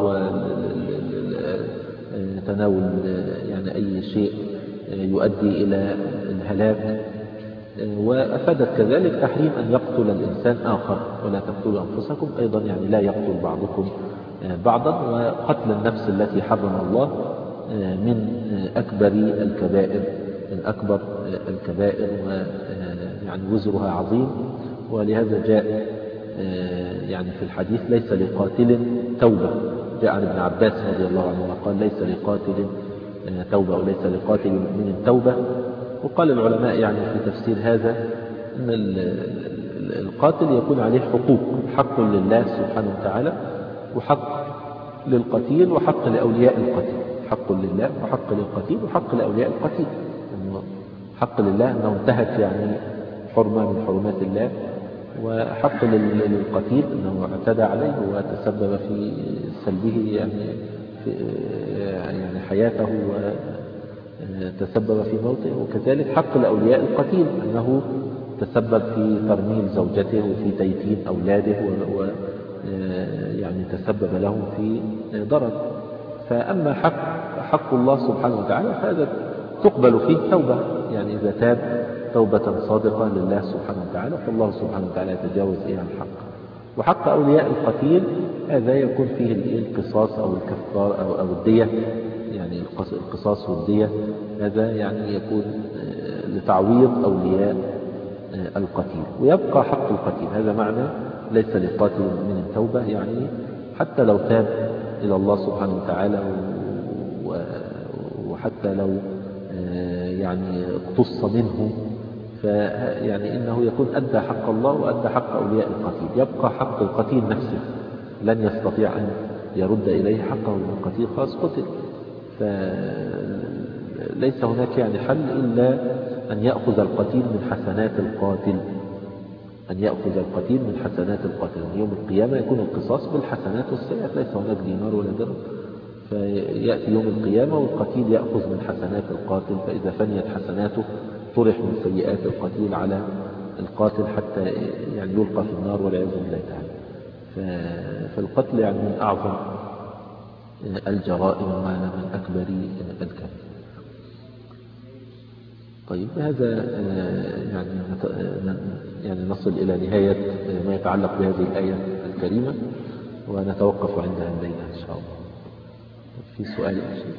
وتناول يعني أي شيء يؤدي إلى الهلاك، وأفادت كذلك تحريم أن يقتل الإنسان آخر. ولا تقتلوا أنفسكم أيضا يعني لا يقتل بعضكم بعضا. وقتل النفس التي حرم الله من أكبر الكبائر، من أكبر الكبائر، ويعني وزرها عظيم. ولهذا جاء يعني في الحديث ليس لقاتل توبة. جاء عن ابن عباس رضي الله عنه قال ليس لقاتل توبة وليس لقاتل مؤمن توبة. وقال العلماء يعني في تفسير هذا أن القاتل يكون عليه حقوق، حق لله سبحانه وتعالى، وحق للقتيل، وحق لأولياء القتيل. حق لله وحق للقتيل وحق لأولياء القتيل. حق لله أنه انتهك يعني حرمة من حرمات الله، وحق للقتيل أنه اعتدى عليه وتسبب في سلبه يعني حياته وتسبب في موته. وكذلك حق لأولياء القتيل أنه تسبب في ترميل زوجته وفي تيتيم أولاده يعني تسبب لهم في ضرر. فأما حق الله سبحانه وتعالى فهذا تقبل فيه توبة، يعني إذا تاب توبة صادقة لله سبحانه وتعالى فالله سبحانه وتعالى يتجاوز عن الحق. وحق أولياء القتيل هذا يكون فيه القصاص أو الكفار أو الدية، يعني القصاص والدية هذا يعني يكون لتعويض أولياء القتيل. ويبقى حق القتيل، هذا معنى ليس لقاتل من التوبة، يعني حتى لو تاب إلى الله سبحانه وتعالى وحتى لو يعني اقتص منه، فيعني إنه يكون أدى حق الله وأدى حق أولياء القتيل. يبقى حق القتيل نفسه، لن يستطيع أن يرد إليه حقه من القتيل، خلاص قتل. فليس هناك يعني حل إلا أن يأخذ القتيل من حسنات القاتل، أن يأخذ القتيل من حسنات القاتل. يوم القيامة يكون القصاص بالحسنات والسيئات، ليس هناك دينار ولا درهم. فيأتي يوم القيامة والقتيل يأخذ من حسنات القاتل، فإذا فنيت حسناته طرح من سيئات القتيل على القاتل حتى يعني يلقى في النار والعياذ بالله تعالى. فالقتل يعني من أعظم الجرائم ومن أكبر الكبائر. طيب هذا يعني نصل إلى نهاية ما يتعلق بهذه الآية الكريمة، ونتوقف عندها الليلة إن شاء الله. في سؤال أو شيء؟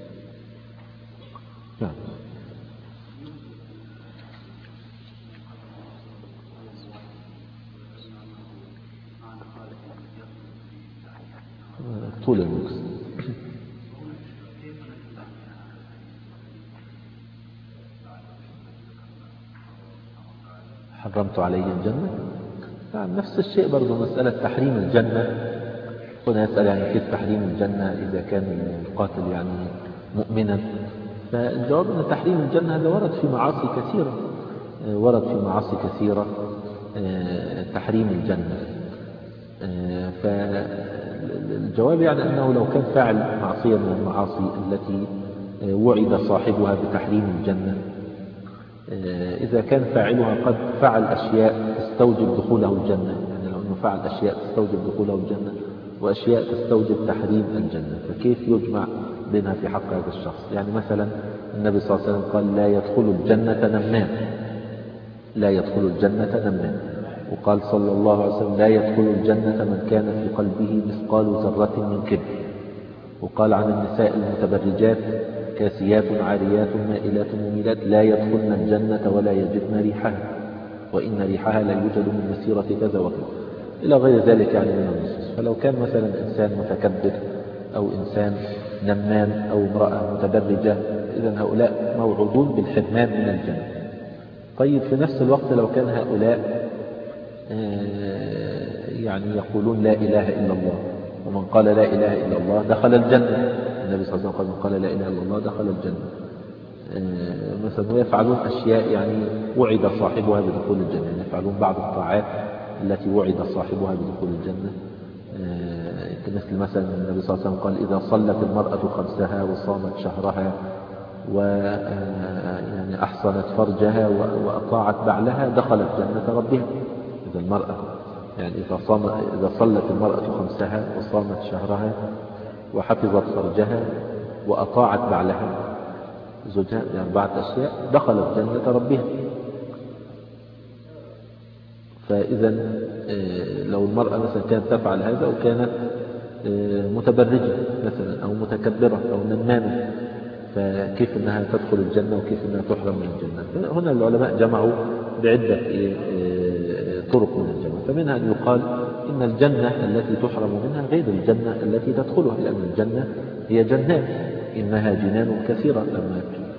نعم. طول المكس. حرمت عليه الجنة. نعم نفس الشيء برضو، مسألة تحريم الجنة. هنا يسأل يعني كيف تحريم الجنة إذا كان القاتل يعني مؤمنا. فالجواب أن تحريم الجنة هذا ورد في معاصي كثيرة، ورد في معاصي كثيرة تحريم الجنة. فالجواب يعني أنه لو كان فاعل معصية من المعاصي التي وعد صاحبها بتحريم الجنة، إذا كان فاعلها قد فعل أشياء تستوجب دخوله الجنة، يعني لو أنه فعل أشياء تستوجب دخوله الجنة وأشياء تستوجب تحريم الجنة، فكيف يجمع بينها في حق هذا الشخص؟ يعني مثلا النبي صلى الله عليه وسلم قال لا يدخل الجنة نمام، لا يدخل الجنة نمام. وقال صلى الله عليه وسلم لا يدخل الجنة من كان في قلبه مثقال ذرة من كبر. وقال عن النساء المتبرجات كاسيات عاريات مائلات مميلات لا يدخلن الجنة ولا يجدن ريحها، وإن ريحها لا يوجد من مسيرة كذا وكذا إلى غير ذلك يعني من النصوص. فلو كان مثلا إنسان متكبر أو إنسان نمام أو امرأة متبرجة، إذن هؤلاء موعودون بالحرمان من الجنة. طيب في نفس الوقت لو كان هؤلاء يعني يقولون لا إله إلا الله، ومن قال لا إله إلا الله دخل الجنة، النبي صلى الله عليه وسلم قال من قال لا إله إلا الله دخل الجنة، مثلا ويفعلون أشياء يعني وعد صاحبها بدخول الجنة، يعني يفعلون بعض الطاعات التي وعد صاحبها بدخول الجنة، مثل النبي صلى الله عليه وسلم قال إذا صلت المرأة خمسها وصامت شهرها يعني أحصنت فرجها وأطاعت بعلها دخلت جنة ربها. إذا المرأة يعني إذا صلت المرأة خمسها وصامت شهرها وحفظت فرجها وأطاعت بعلها زوجها، يعني بعض أشياء دخلت جنة ربها. فإذا لو المرأة مثلا كانت تفعل هذا وكانت متبرجة مثلا أو متكبرة أو نمامة، فكيف أنها تدخل الجنة وكيف أنها تحرم من الجنة؟ هنا العلماء جمعوا بعدة طرق من الجنة، فمنها أن يقال إن الجنة التي تحرم منها غير الجنة التي تدخلها، لأن الجنة هي جنات، إنها جنان كثيرة لما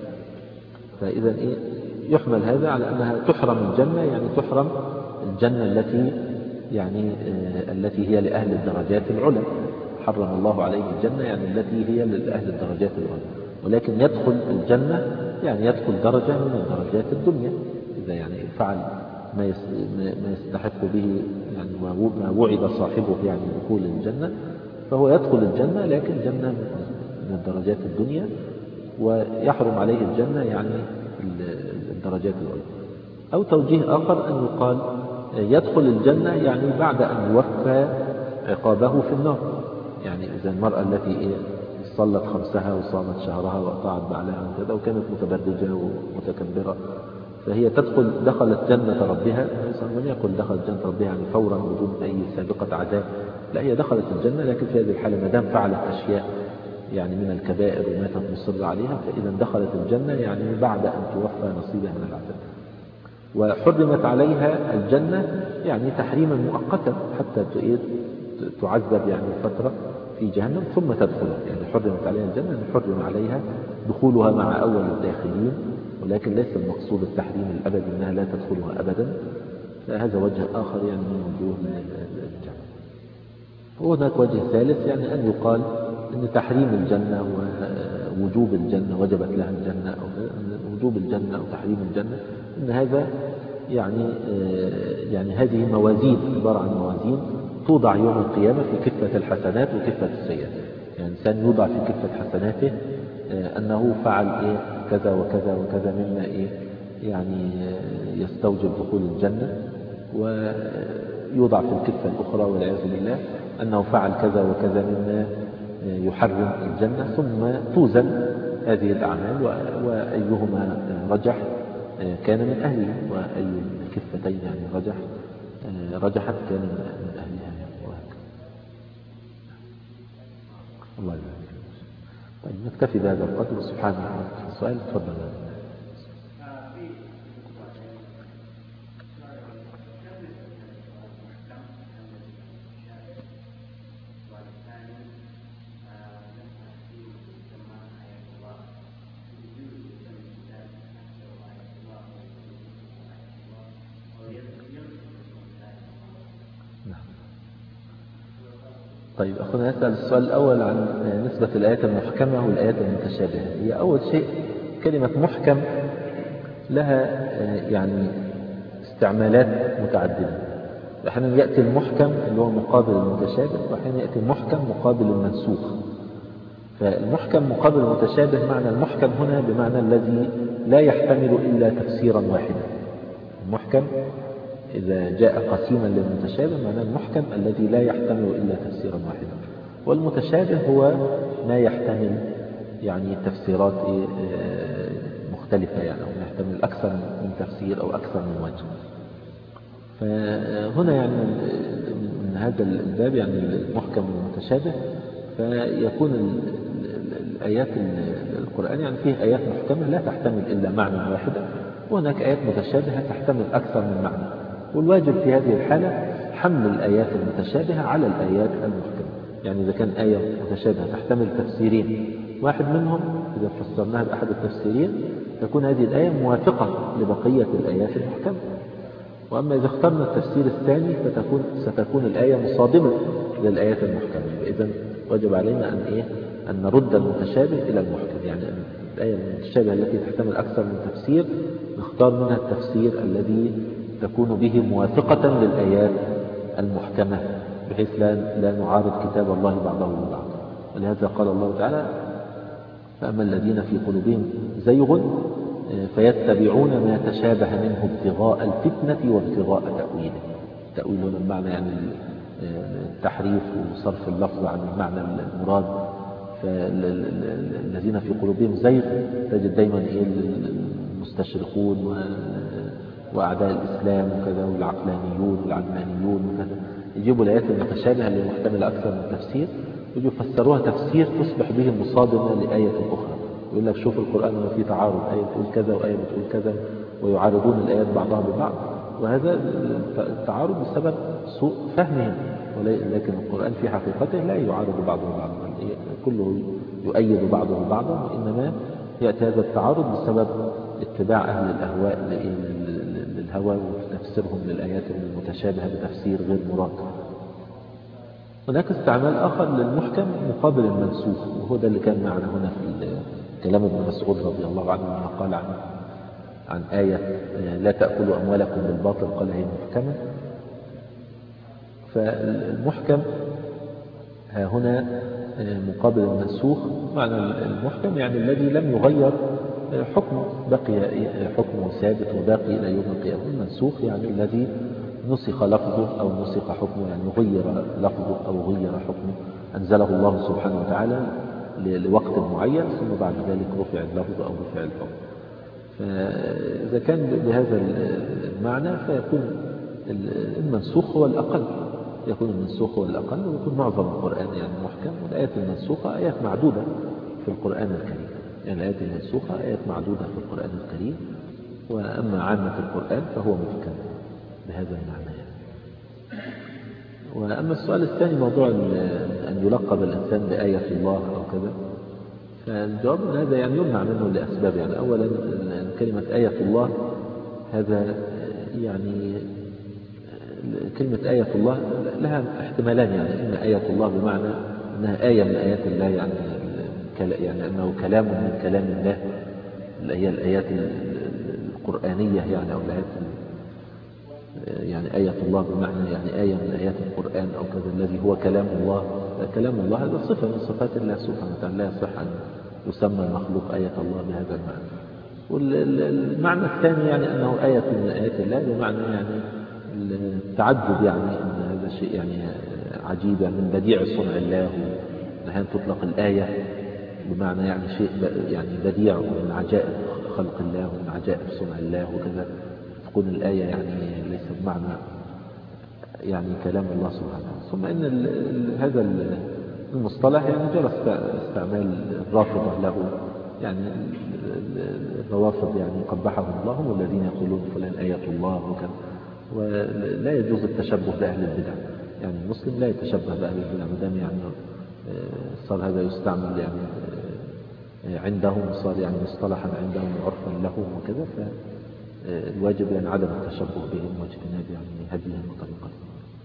فإذا يحمل هذا على أنها تحرم الجنة، يعني تحرم الجنة التي يعني التي هي لأهل الدرجات العلى، حرم الله عليه الجنة يعني التي هي لأهل الدرجات العلى، ولكن يدخل الجنة يعني يدخل درجة من الدرجات الدنيا، إذا يعني فعل ما يستحق به يعني ما وعد صاحبه يعني دخول الجنة، فهو يدخل الجنة لكن جنة من الدرجات الدنيا، ويحرم عليه الجنة يعني الدرجات العلى. أو توجيه آخر أن يقال يدخل الجنة يعني بعد أن يوفى عقابه في النار، يعني إذا المرأة التي صلت خمسها وصامت شهرها وأطاعت بعلها وكذا وكانت متبرجة ومتكبرة، فهي دخلت جنة ربها، لم يقل دخلت جنة ربها يعني فورا بدون أي سابقة عذاب، لا هي دخلت الجنة، لكن في هذه الحالة ما دام فعلت أشياء يعني من الكبائر وماتت مصر عليها، فإذا دخلت الجنة يعني بعد أن توفى نصيبها من العذاب. وحرمت عليها الجنة يعني تحريما مؤقتا حتى تعذب يعني فترة في جهنم ثم تدخلها، يعني حرمت عليها الجنة يعني حرم عليها دخولها مع أول الداخلين، ولكن ليس المقصود التحريم الأبدي أنها لا تدخلها أبدا، فهذا وجه آخر يعني من وجوه الجنة. وهناك وجه ثالث يعني أن يقال أن تحريم الجنة ووجوب الجنة وجبت لها الجنة أو وجوب الجنة أو تحريم الجنة، أن هذا يعني هذه موازين، عبارة عن موازين توضع يوم القيامة في كفة الحسنات وكفة السيئات، يعني إنسان يوضع في كفة حسناته أنه فعل كذا وكذا وكذا مما يعني يستوجب دخول الجنة، ويوضع في الكفة الأخرى والعياذ بالله أنه فعل كذا وكذا مما يحرم الجنة، ثم توزن هذه الأعمال وأيهما رجح كان من أهله، وأي الكفتين يعني رجحت كان من أهلها. الله يبارك. طيب نكتفي بهذا القدر، سبحانه وتعالى. السؤال تفضل. طيب أخونا نسأل السؤال الأول عن نسبة الآيات المحكمة والآيات المتشابهة. هي أول شيء كلمة محكم لها يعني استعمالات متعددة، أحيانا يأتي المحكم اللي هو مقابل المتشابه، وأحيانا يأتي المحكم مقابل المنسوخ. فالمحكم مقابل المتشابه، معنى المحكم هنا بمعنى الذي لا يحتمل إلا تفسيرا واحدا. المحكم إذا جاء قسيما للمتشابه معناه المحكم الذي لا يحتمل إلا تفسيرا واحدا، والمتشابه هو ما يحتمل يعني تفسيرات مختلفة، يعني يحتمل أكثر من تفسير أو أكثر من وجه. فهنا يعني من هذا الباب يعني المحكم والمتشابه، فيكون الآيات القرآن يعني فيه آيات محكمة لا تحتمل إلا معنى واحدا، وهناك آيات متشابهة تحتمل أكثر من معنى، والواجب في هذه الحالة حمل الآيات المتشابهة على الآيات المحكمة. يعني إذا كان آية متشابهة تحتمل تفسيرين، واحد منهم إذا فسرناها بأحد التفسيرين تكون هذه الآية موافقة لبقية الآيات المحكمة. وأما إذا اخترنا التفسير الثاني ستكون الآية مصادمة للآيات المحكمة. إذن وجب علينا أن نرد المتشابه إلى المحكم. يعني الآية المتشابهة التي تحتمل أكثر من تفسير نختار منها التفسير الذي تكون به موافقة للآيات المحكمة، بحيث لا نعارض كتاب الله بعضه ببعض. ولهذا قال الله تعالى: فأما الذين في قلوبهم زيغ فيتبعون ما تشابه منه ابتغاء الفتنة وابتغاء تأويله. تأويل هنا بمعنى يعني التحريف وصرف اللفظ عن المعنى المراد. فالذين في قلوبهم زيغ تجد دايما المستشرقون وأعداء الإسلام وكذا والعقلانيون والعلمانيون وكذا يجيبوا الآيات المتشابهة اللي محتملة أكثر من تفسير ويجوا يفسروها تفسير تصبح به مصادمة لآية أخرى. يقول لك شوف القرآن ما فيه تعارض، آية بتقول كذا وآية بتقول كذا، ويعارضون الآيات بعضها ببعض. وهذا التعارض بسبب سوء فهمهم، ولكن القرآن في حقيقته لا يعارض بعضه بعضا، كله يؤيد بعضه بعضا، وإنما يأتي هذا التعارض بسبب اتباع أهل الأهواء للهوى وتفسيرهم للآيات المتشابهة بتفسير غير مراد. هناك استعمال آخر للمحكم مقابل المنسوخ، وهو ده اللي كان معنا هنا في كلام ابن مسعود رضي الله عنه لما قال عن آية لا تأكلوا أموالكم بالباطل قال هي محكمة. فالمحكم هنا مقابل المنسوخ. معنى المحكم يعني الذي لم يغير حكمه، بقي حكمه ثابت وباقي إلى يوم القيامة. المنسوخ يعني الذي نسخ لفظه أو نسخ حكمه، يعني غير لفظه أو غير حكمه، أنزله الله سبحانه وتعالى لوقت معين ثم بعد ذلك رفع اللفظ أو رفع الحكم. فإذا كان بهذا المعنى فيكون المنسوخ هو الأقل، يكون المنسوخ هو الأقل، ويكون معظم القرآن يعني محكم. والآيات المنسوخة آيات معدودة في القرآن الكريم، يعني الآيات المنسوخة آيات معدودة في القرآن الكريم. وأما عامة القرآن فهو محكم بهذا المعنى. وأما السؤال الثاني موضوع أن يلقب الإنسان بآية الله أو كذا، فالجواب أن هذا يعني يمنع منه لأسباب. يعني أولا كلمة آية الله هذا يعني كلمة آية الله لها احتمالان. يعني إن آية الله بمعنى أنها آية من آيات الله، يعني أنه كلام من كلام الله، اللي هي الآيات القرآنية يعني، أو الآيات يعني آية الله بمعنى يعني آية من آيات القرآن أو كذا الذي هو كلام الله. كلام الله هذا صفة من صفات الله سبحانه وتعالى، لا يصح أن يسمى المخلوق آية الله بهذا المعنى. والمعنى الثاني يعني أنه آية من آيات الله بمعنى يعني التعجب، يعني أن هذا شيء يعني عجيب من بديع صنع الله. أحيانا تطلق الآية بمعنى يعني شيء يعني بديع ومن عجائب خلق الله ومن عجائب صنع الله وكذا، تكون الآية يعني ليس بمعنى يعني كلام الله سبحانه. ثم إن هذا المصطلح يعني جرى استعمال الرافضة له، يعني الروافض يعني قبحهم الله، هم الذين يقولون فلان آية الله وكذا. ولا يجوز التشبه بأهل البدع، يعني المسلم لا يتشبه بأهل البدع مدام يعني صار هذا يستعمل يعني عندهم، صار يعني مصطلحا عندهم وعرفا لهم وكذا. فالواجب يعني عدم التشبه بهم واجتناب يعني هديهم وطريقتهم.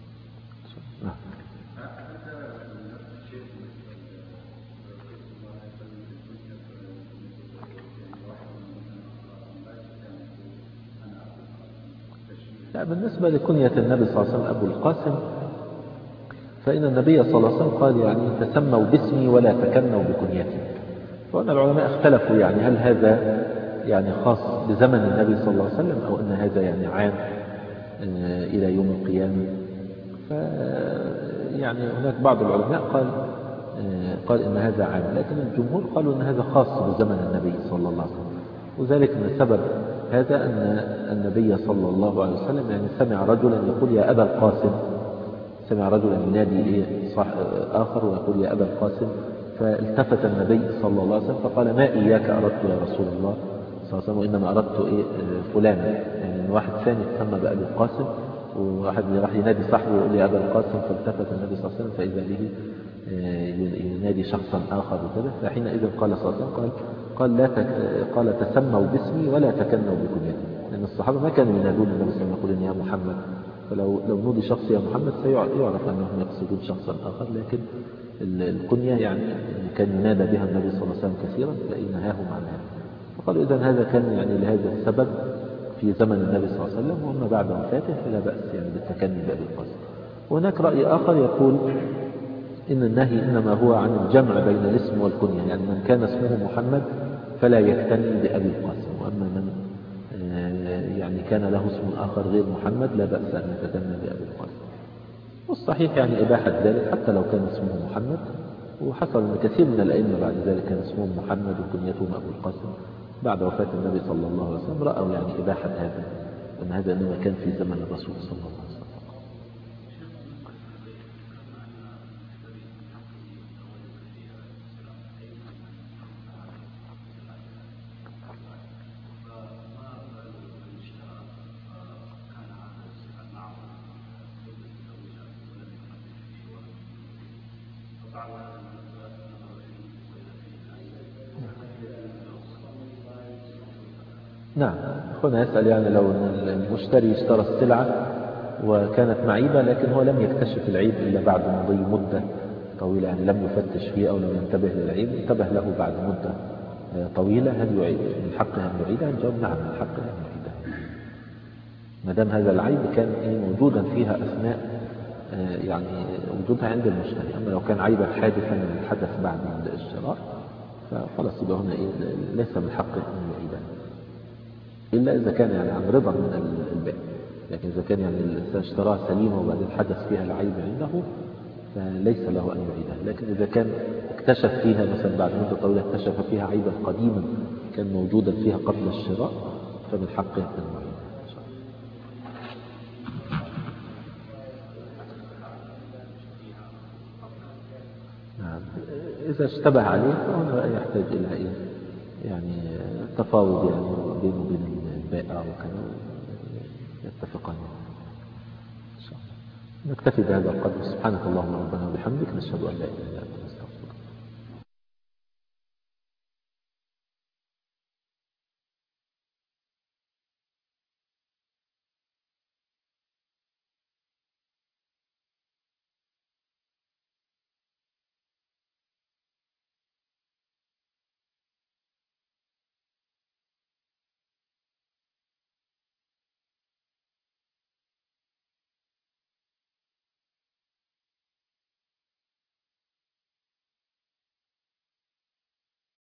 لا، بالنسبة لكنية النبي صلى الله عليه وسلم أبو القاسم، فإن النبي صلى الله عليه وسلم قال يعني تسموا باسمي ولا تكنوا بكنيتي. فهنا العلماء اختلفوا يعني هل هذا يعني خاص بزمن النبي صلى الله عليه وسلم أو أن هذا يعني عام إلى يوم القيامة. يعني هناك بعض العلماء قال إن هذا عام، لكن الجمهور قالوا إن هذا خاص بزمن النبي صلى الله عليه وسلم. وذلك من سبب هذا أن النبي صلى الله عليه وسلم يعني سمع رجلا يقول يا أبا القاسم، سمع رجلا ينادي آخر ويقول يا أبا القاسم، فالتفت النبي صلى الله عليه وسلم فقال ما إياك أردت يا رسول الله صلى الله عليه وسلم، وإنما أردت فلانا، يعني واحد ثاني تسمى بأبي القاسم وواحد راح ينادي صاحبه يقول لي أبا القاسم، فالتفت النبي صلى الله عليه وسلم فإذا به ينادي شخصا آخر وكذا. فحينئذ قال صلى الله عليه وسلم قال تسموا باسمي ولا تكنوا بكنيتي، لأن الصحابة ما كانوا ينادون النبي صلى الله عليه وسلم يقولون يا محمد، فلو نودي شخص يا محمد سيعرف أنهم يقصدون شخصا آخر، لكن الكنية يعني كان ينادى بها النبي صلى الله عليه وسلم كثيرا فنهاهم عنها. فقالوا إذن هذا كان يعني لهذا السبب في زمن النبي صلى الله عليه وسلم، وأما بعد وفاته فلا بأس يعني بالتكني بأبي القاسم. وهناك رأي آخر يقول إن النهي إنما هو عن الجمع بين الاسم والكنية، يعني من كان اسمه محمد فلا يكتني بأبي القاسم، وأما من يعني كان له اسم آخر غير محمد لا بأس أن يتكنى بأبي القاسم. والصحيح يعني إباحة ذلك حتى لو كان اسمه محمد. وحصل أن كثير من الأئمة بعد ذلك كان اسمهم محمد وكنيتهم أبو القاسم بعد وفاة النبي صلى الله عليه وسلم، رأوا يعني إباحة هذا، وأن هذا إنما كان في زمن الرسول صلى الله عليه وسلم. نعم، هنا يسأل يعني لو المشتري اشترى السلعة وكانت معيبة لكن هو لم يكتشف العيب إلا بعد مضي مدة طويلة، يعني لم يفتش فيه أو لم ينتبه للعيب، انتبه له بعد مدة طويلة، هل يعيد من حقه أن يعيدها؟ الجواب نعم، من حقه أن يعيدها ما دام هذا العيب كان موجودا فيها أثناء يعني وجودها عند المشتري. أما لو كان عيبا حادثا من حدث بعد الشراء فخلاص يبقى هنا ليس من حقه أن يعيدها، إلا إذا كان يعني عن رضا من البائع. لكن إذا كان يعني الإنسان اشتراها سليمة وبعدين حدث فيها العيب عنده فليس له أن يعيدها. لكن إذا كان اكتشف فيها مثلا بعد مدة طويلة اكتشف فيها عيبا قديما كان موجودا فيها قبل الشراء فمن حقه أن يعيدها. نعم، إذا اشتبه عليه فهنا يحتاج إلى يعني تفاوض يعني بينه وبين البائع وكذا يتفقان. إن شاء الله نكتفي بهذا القدر. سبحانك اللهم ربنا وبحمدك، نشهد أن لا إله إلا أنت.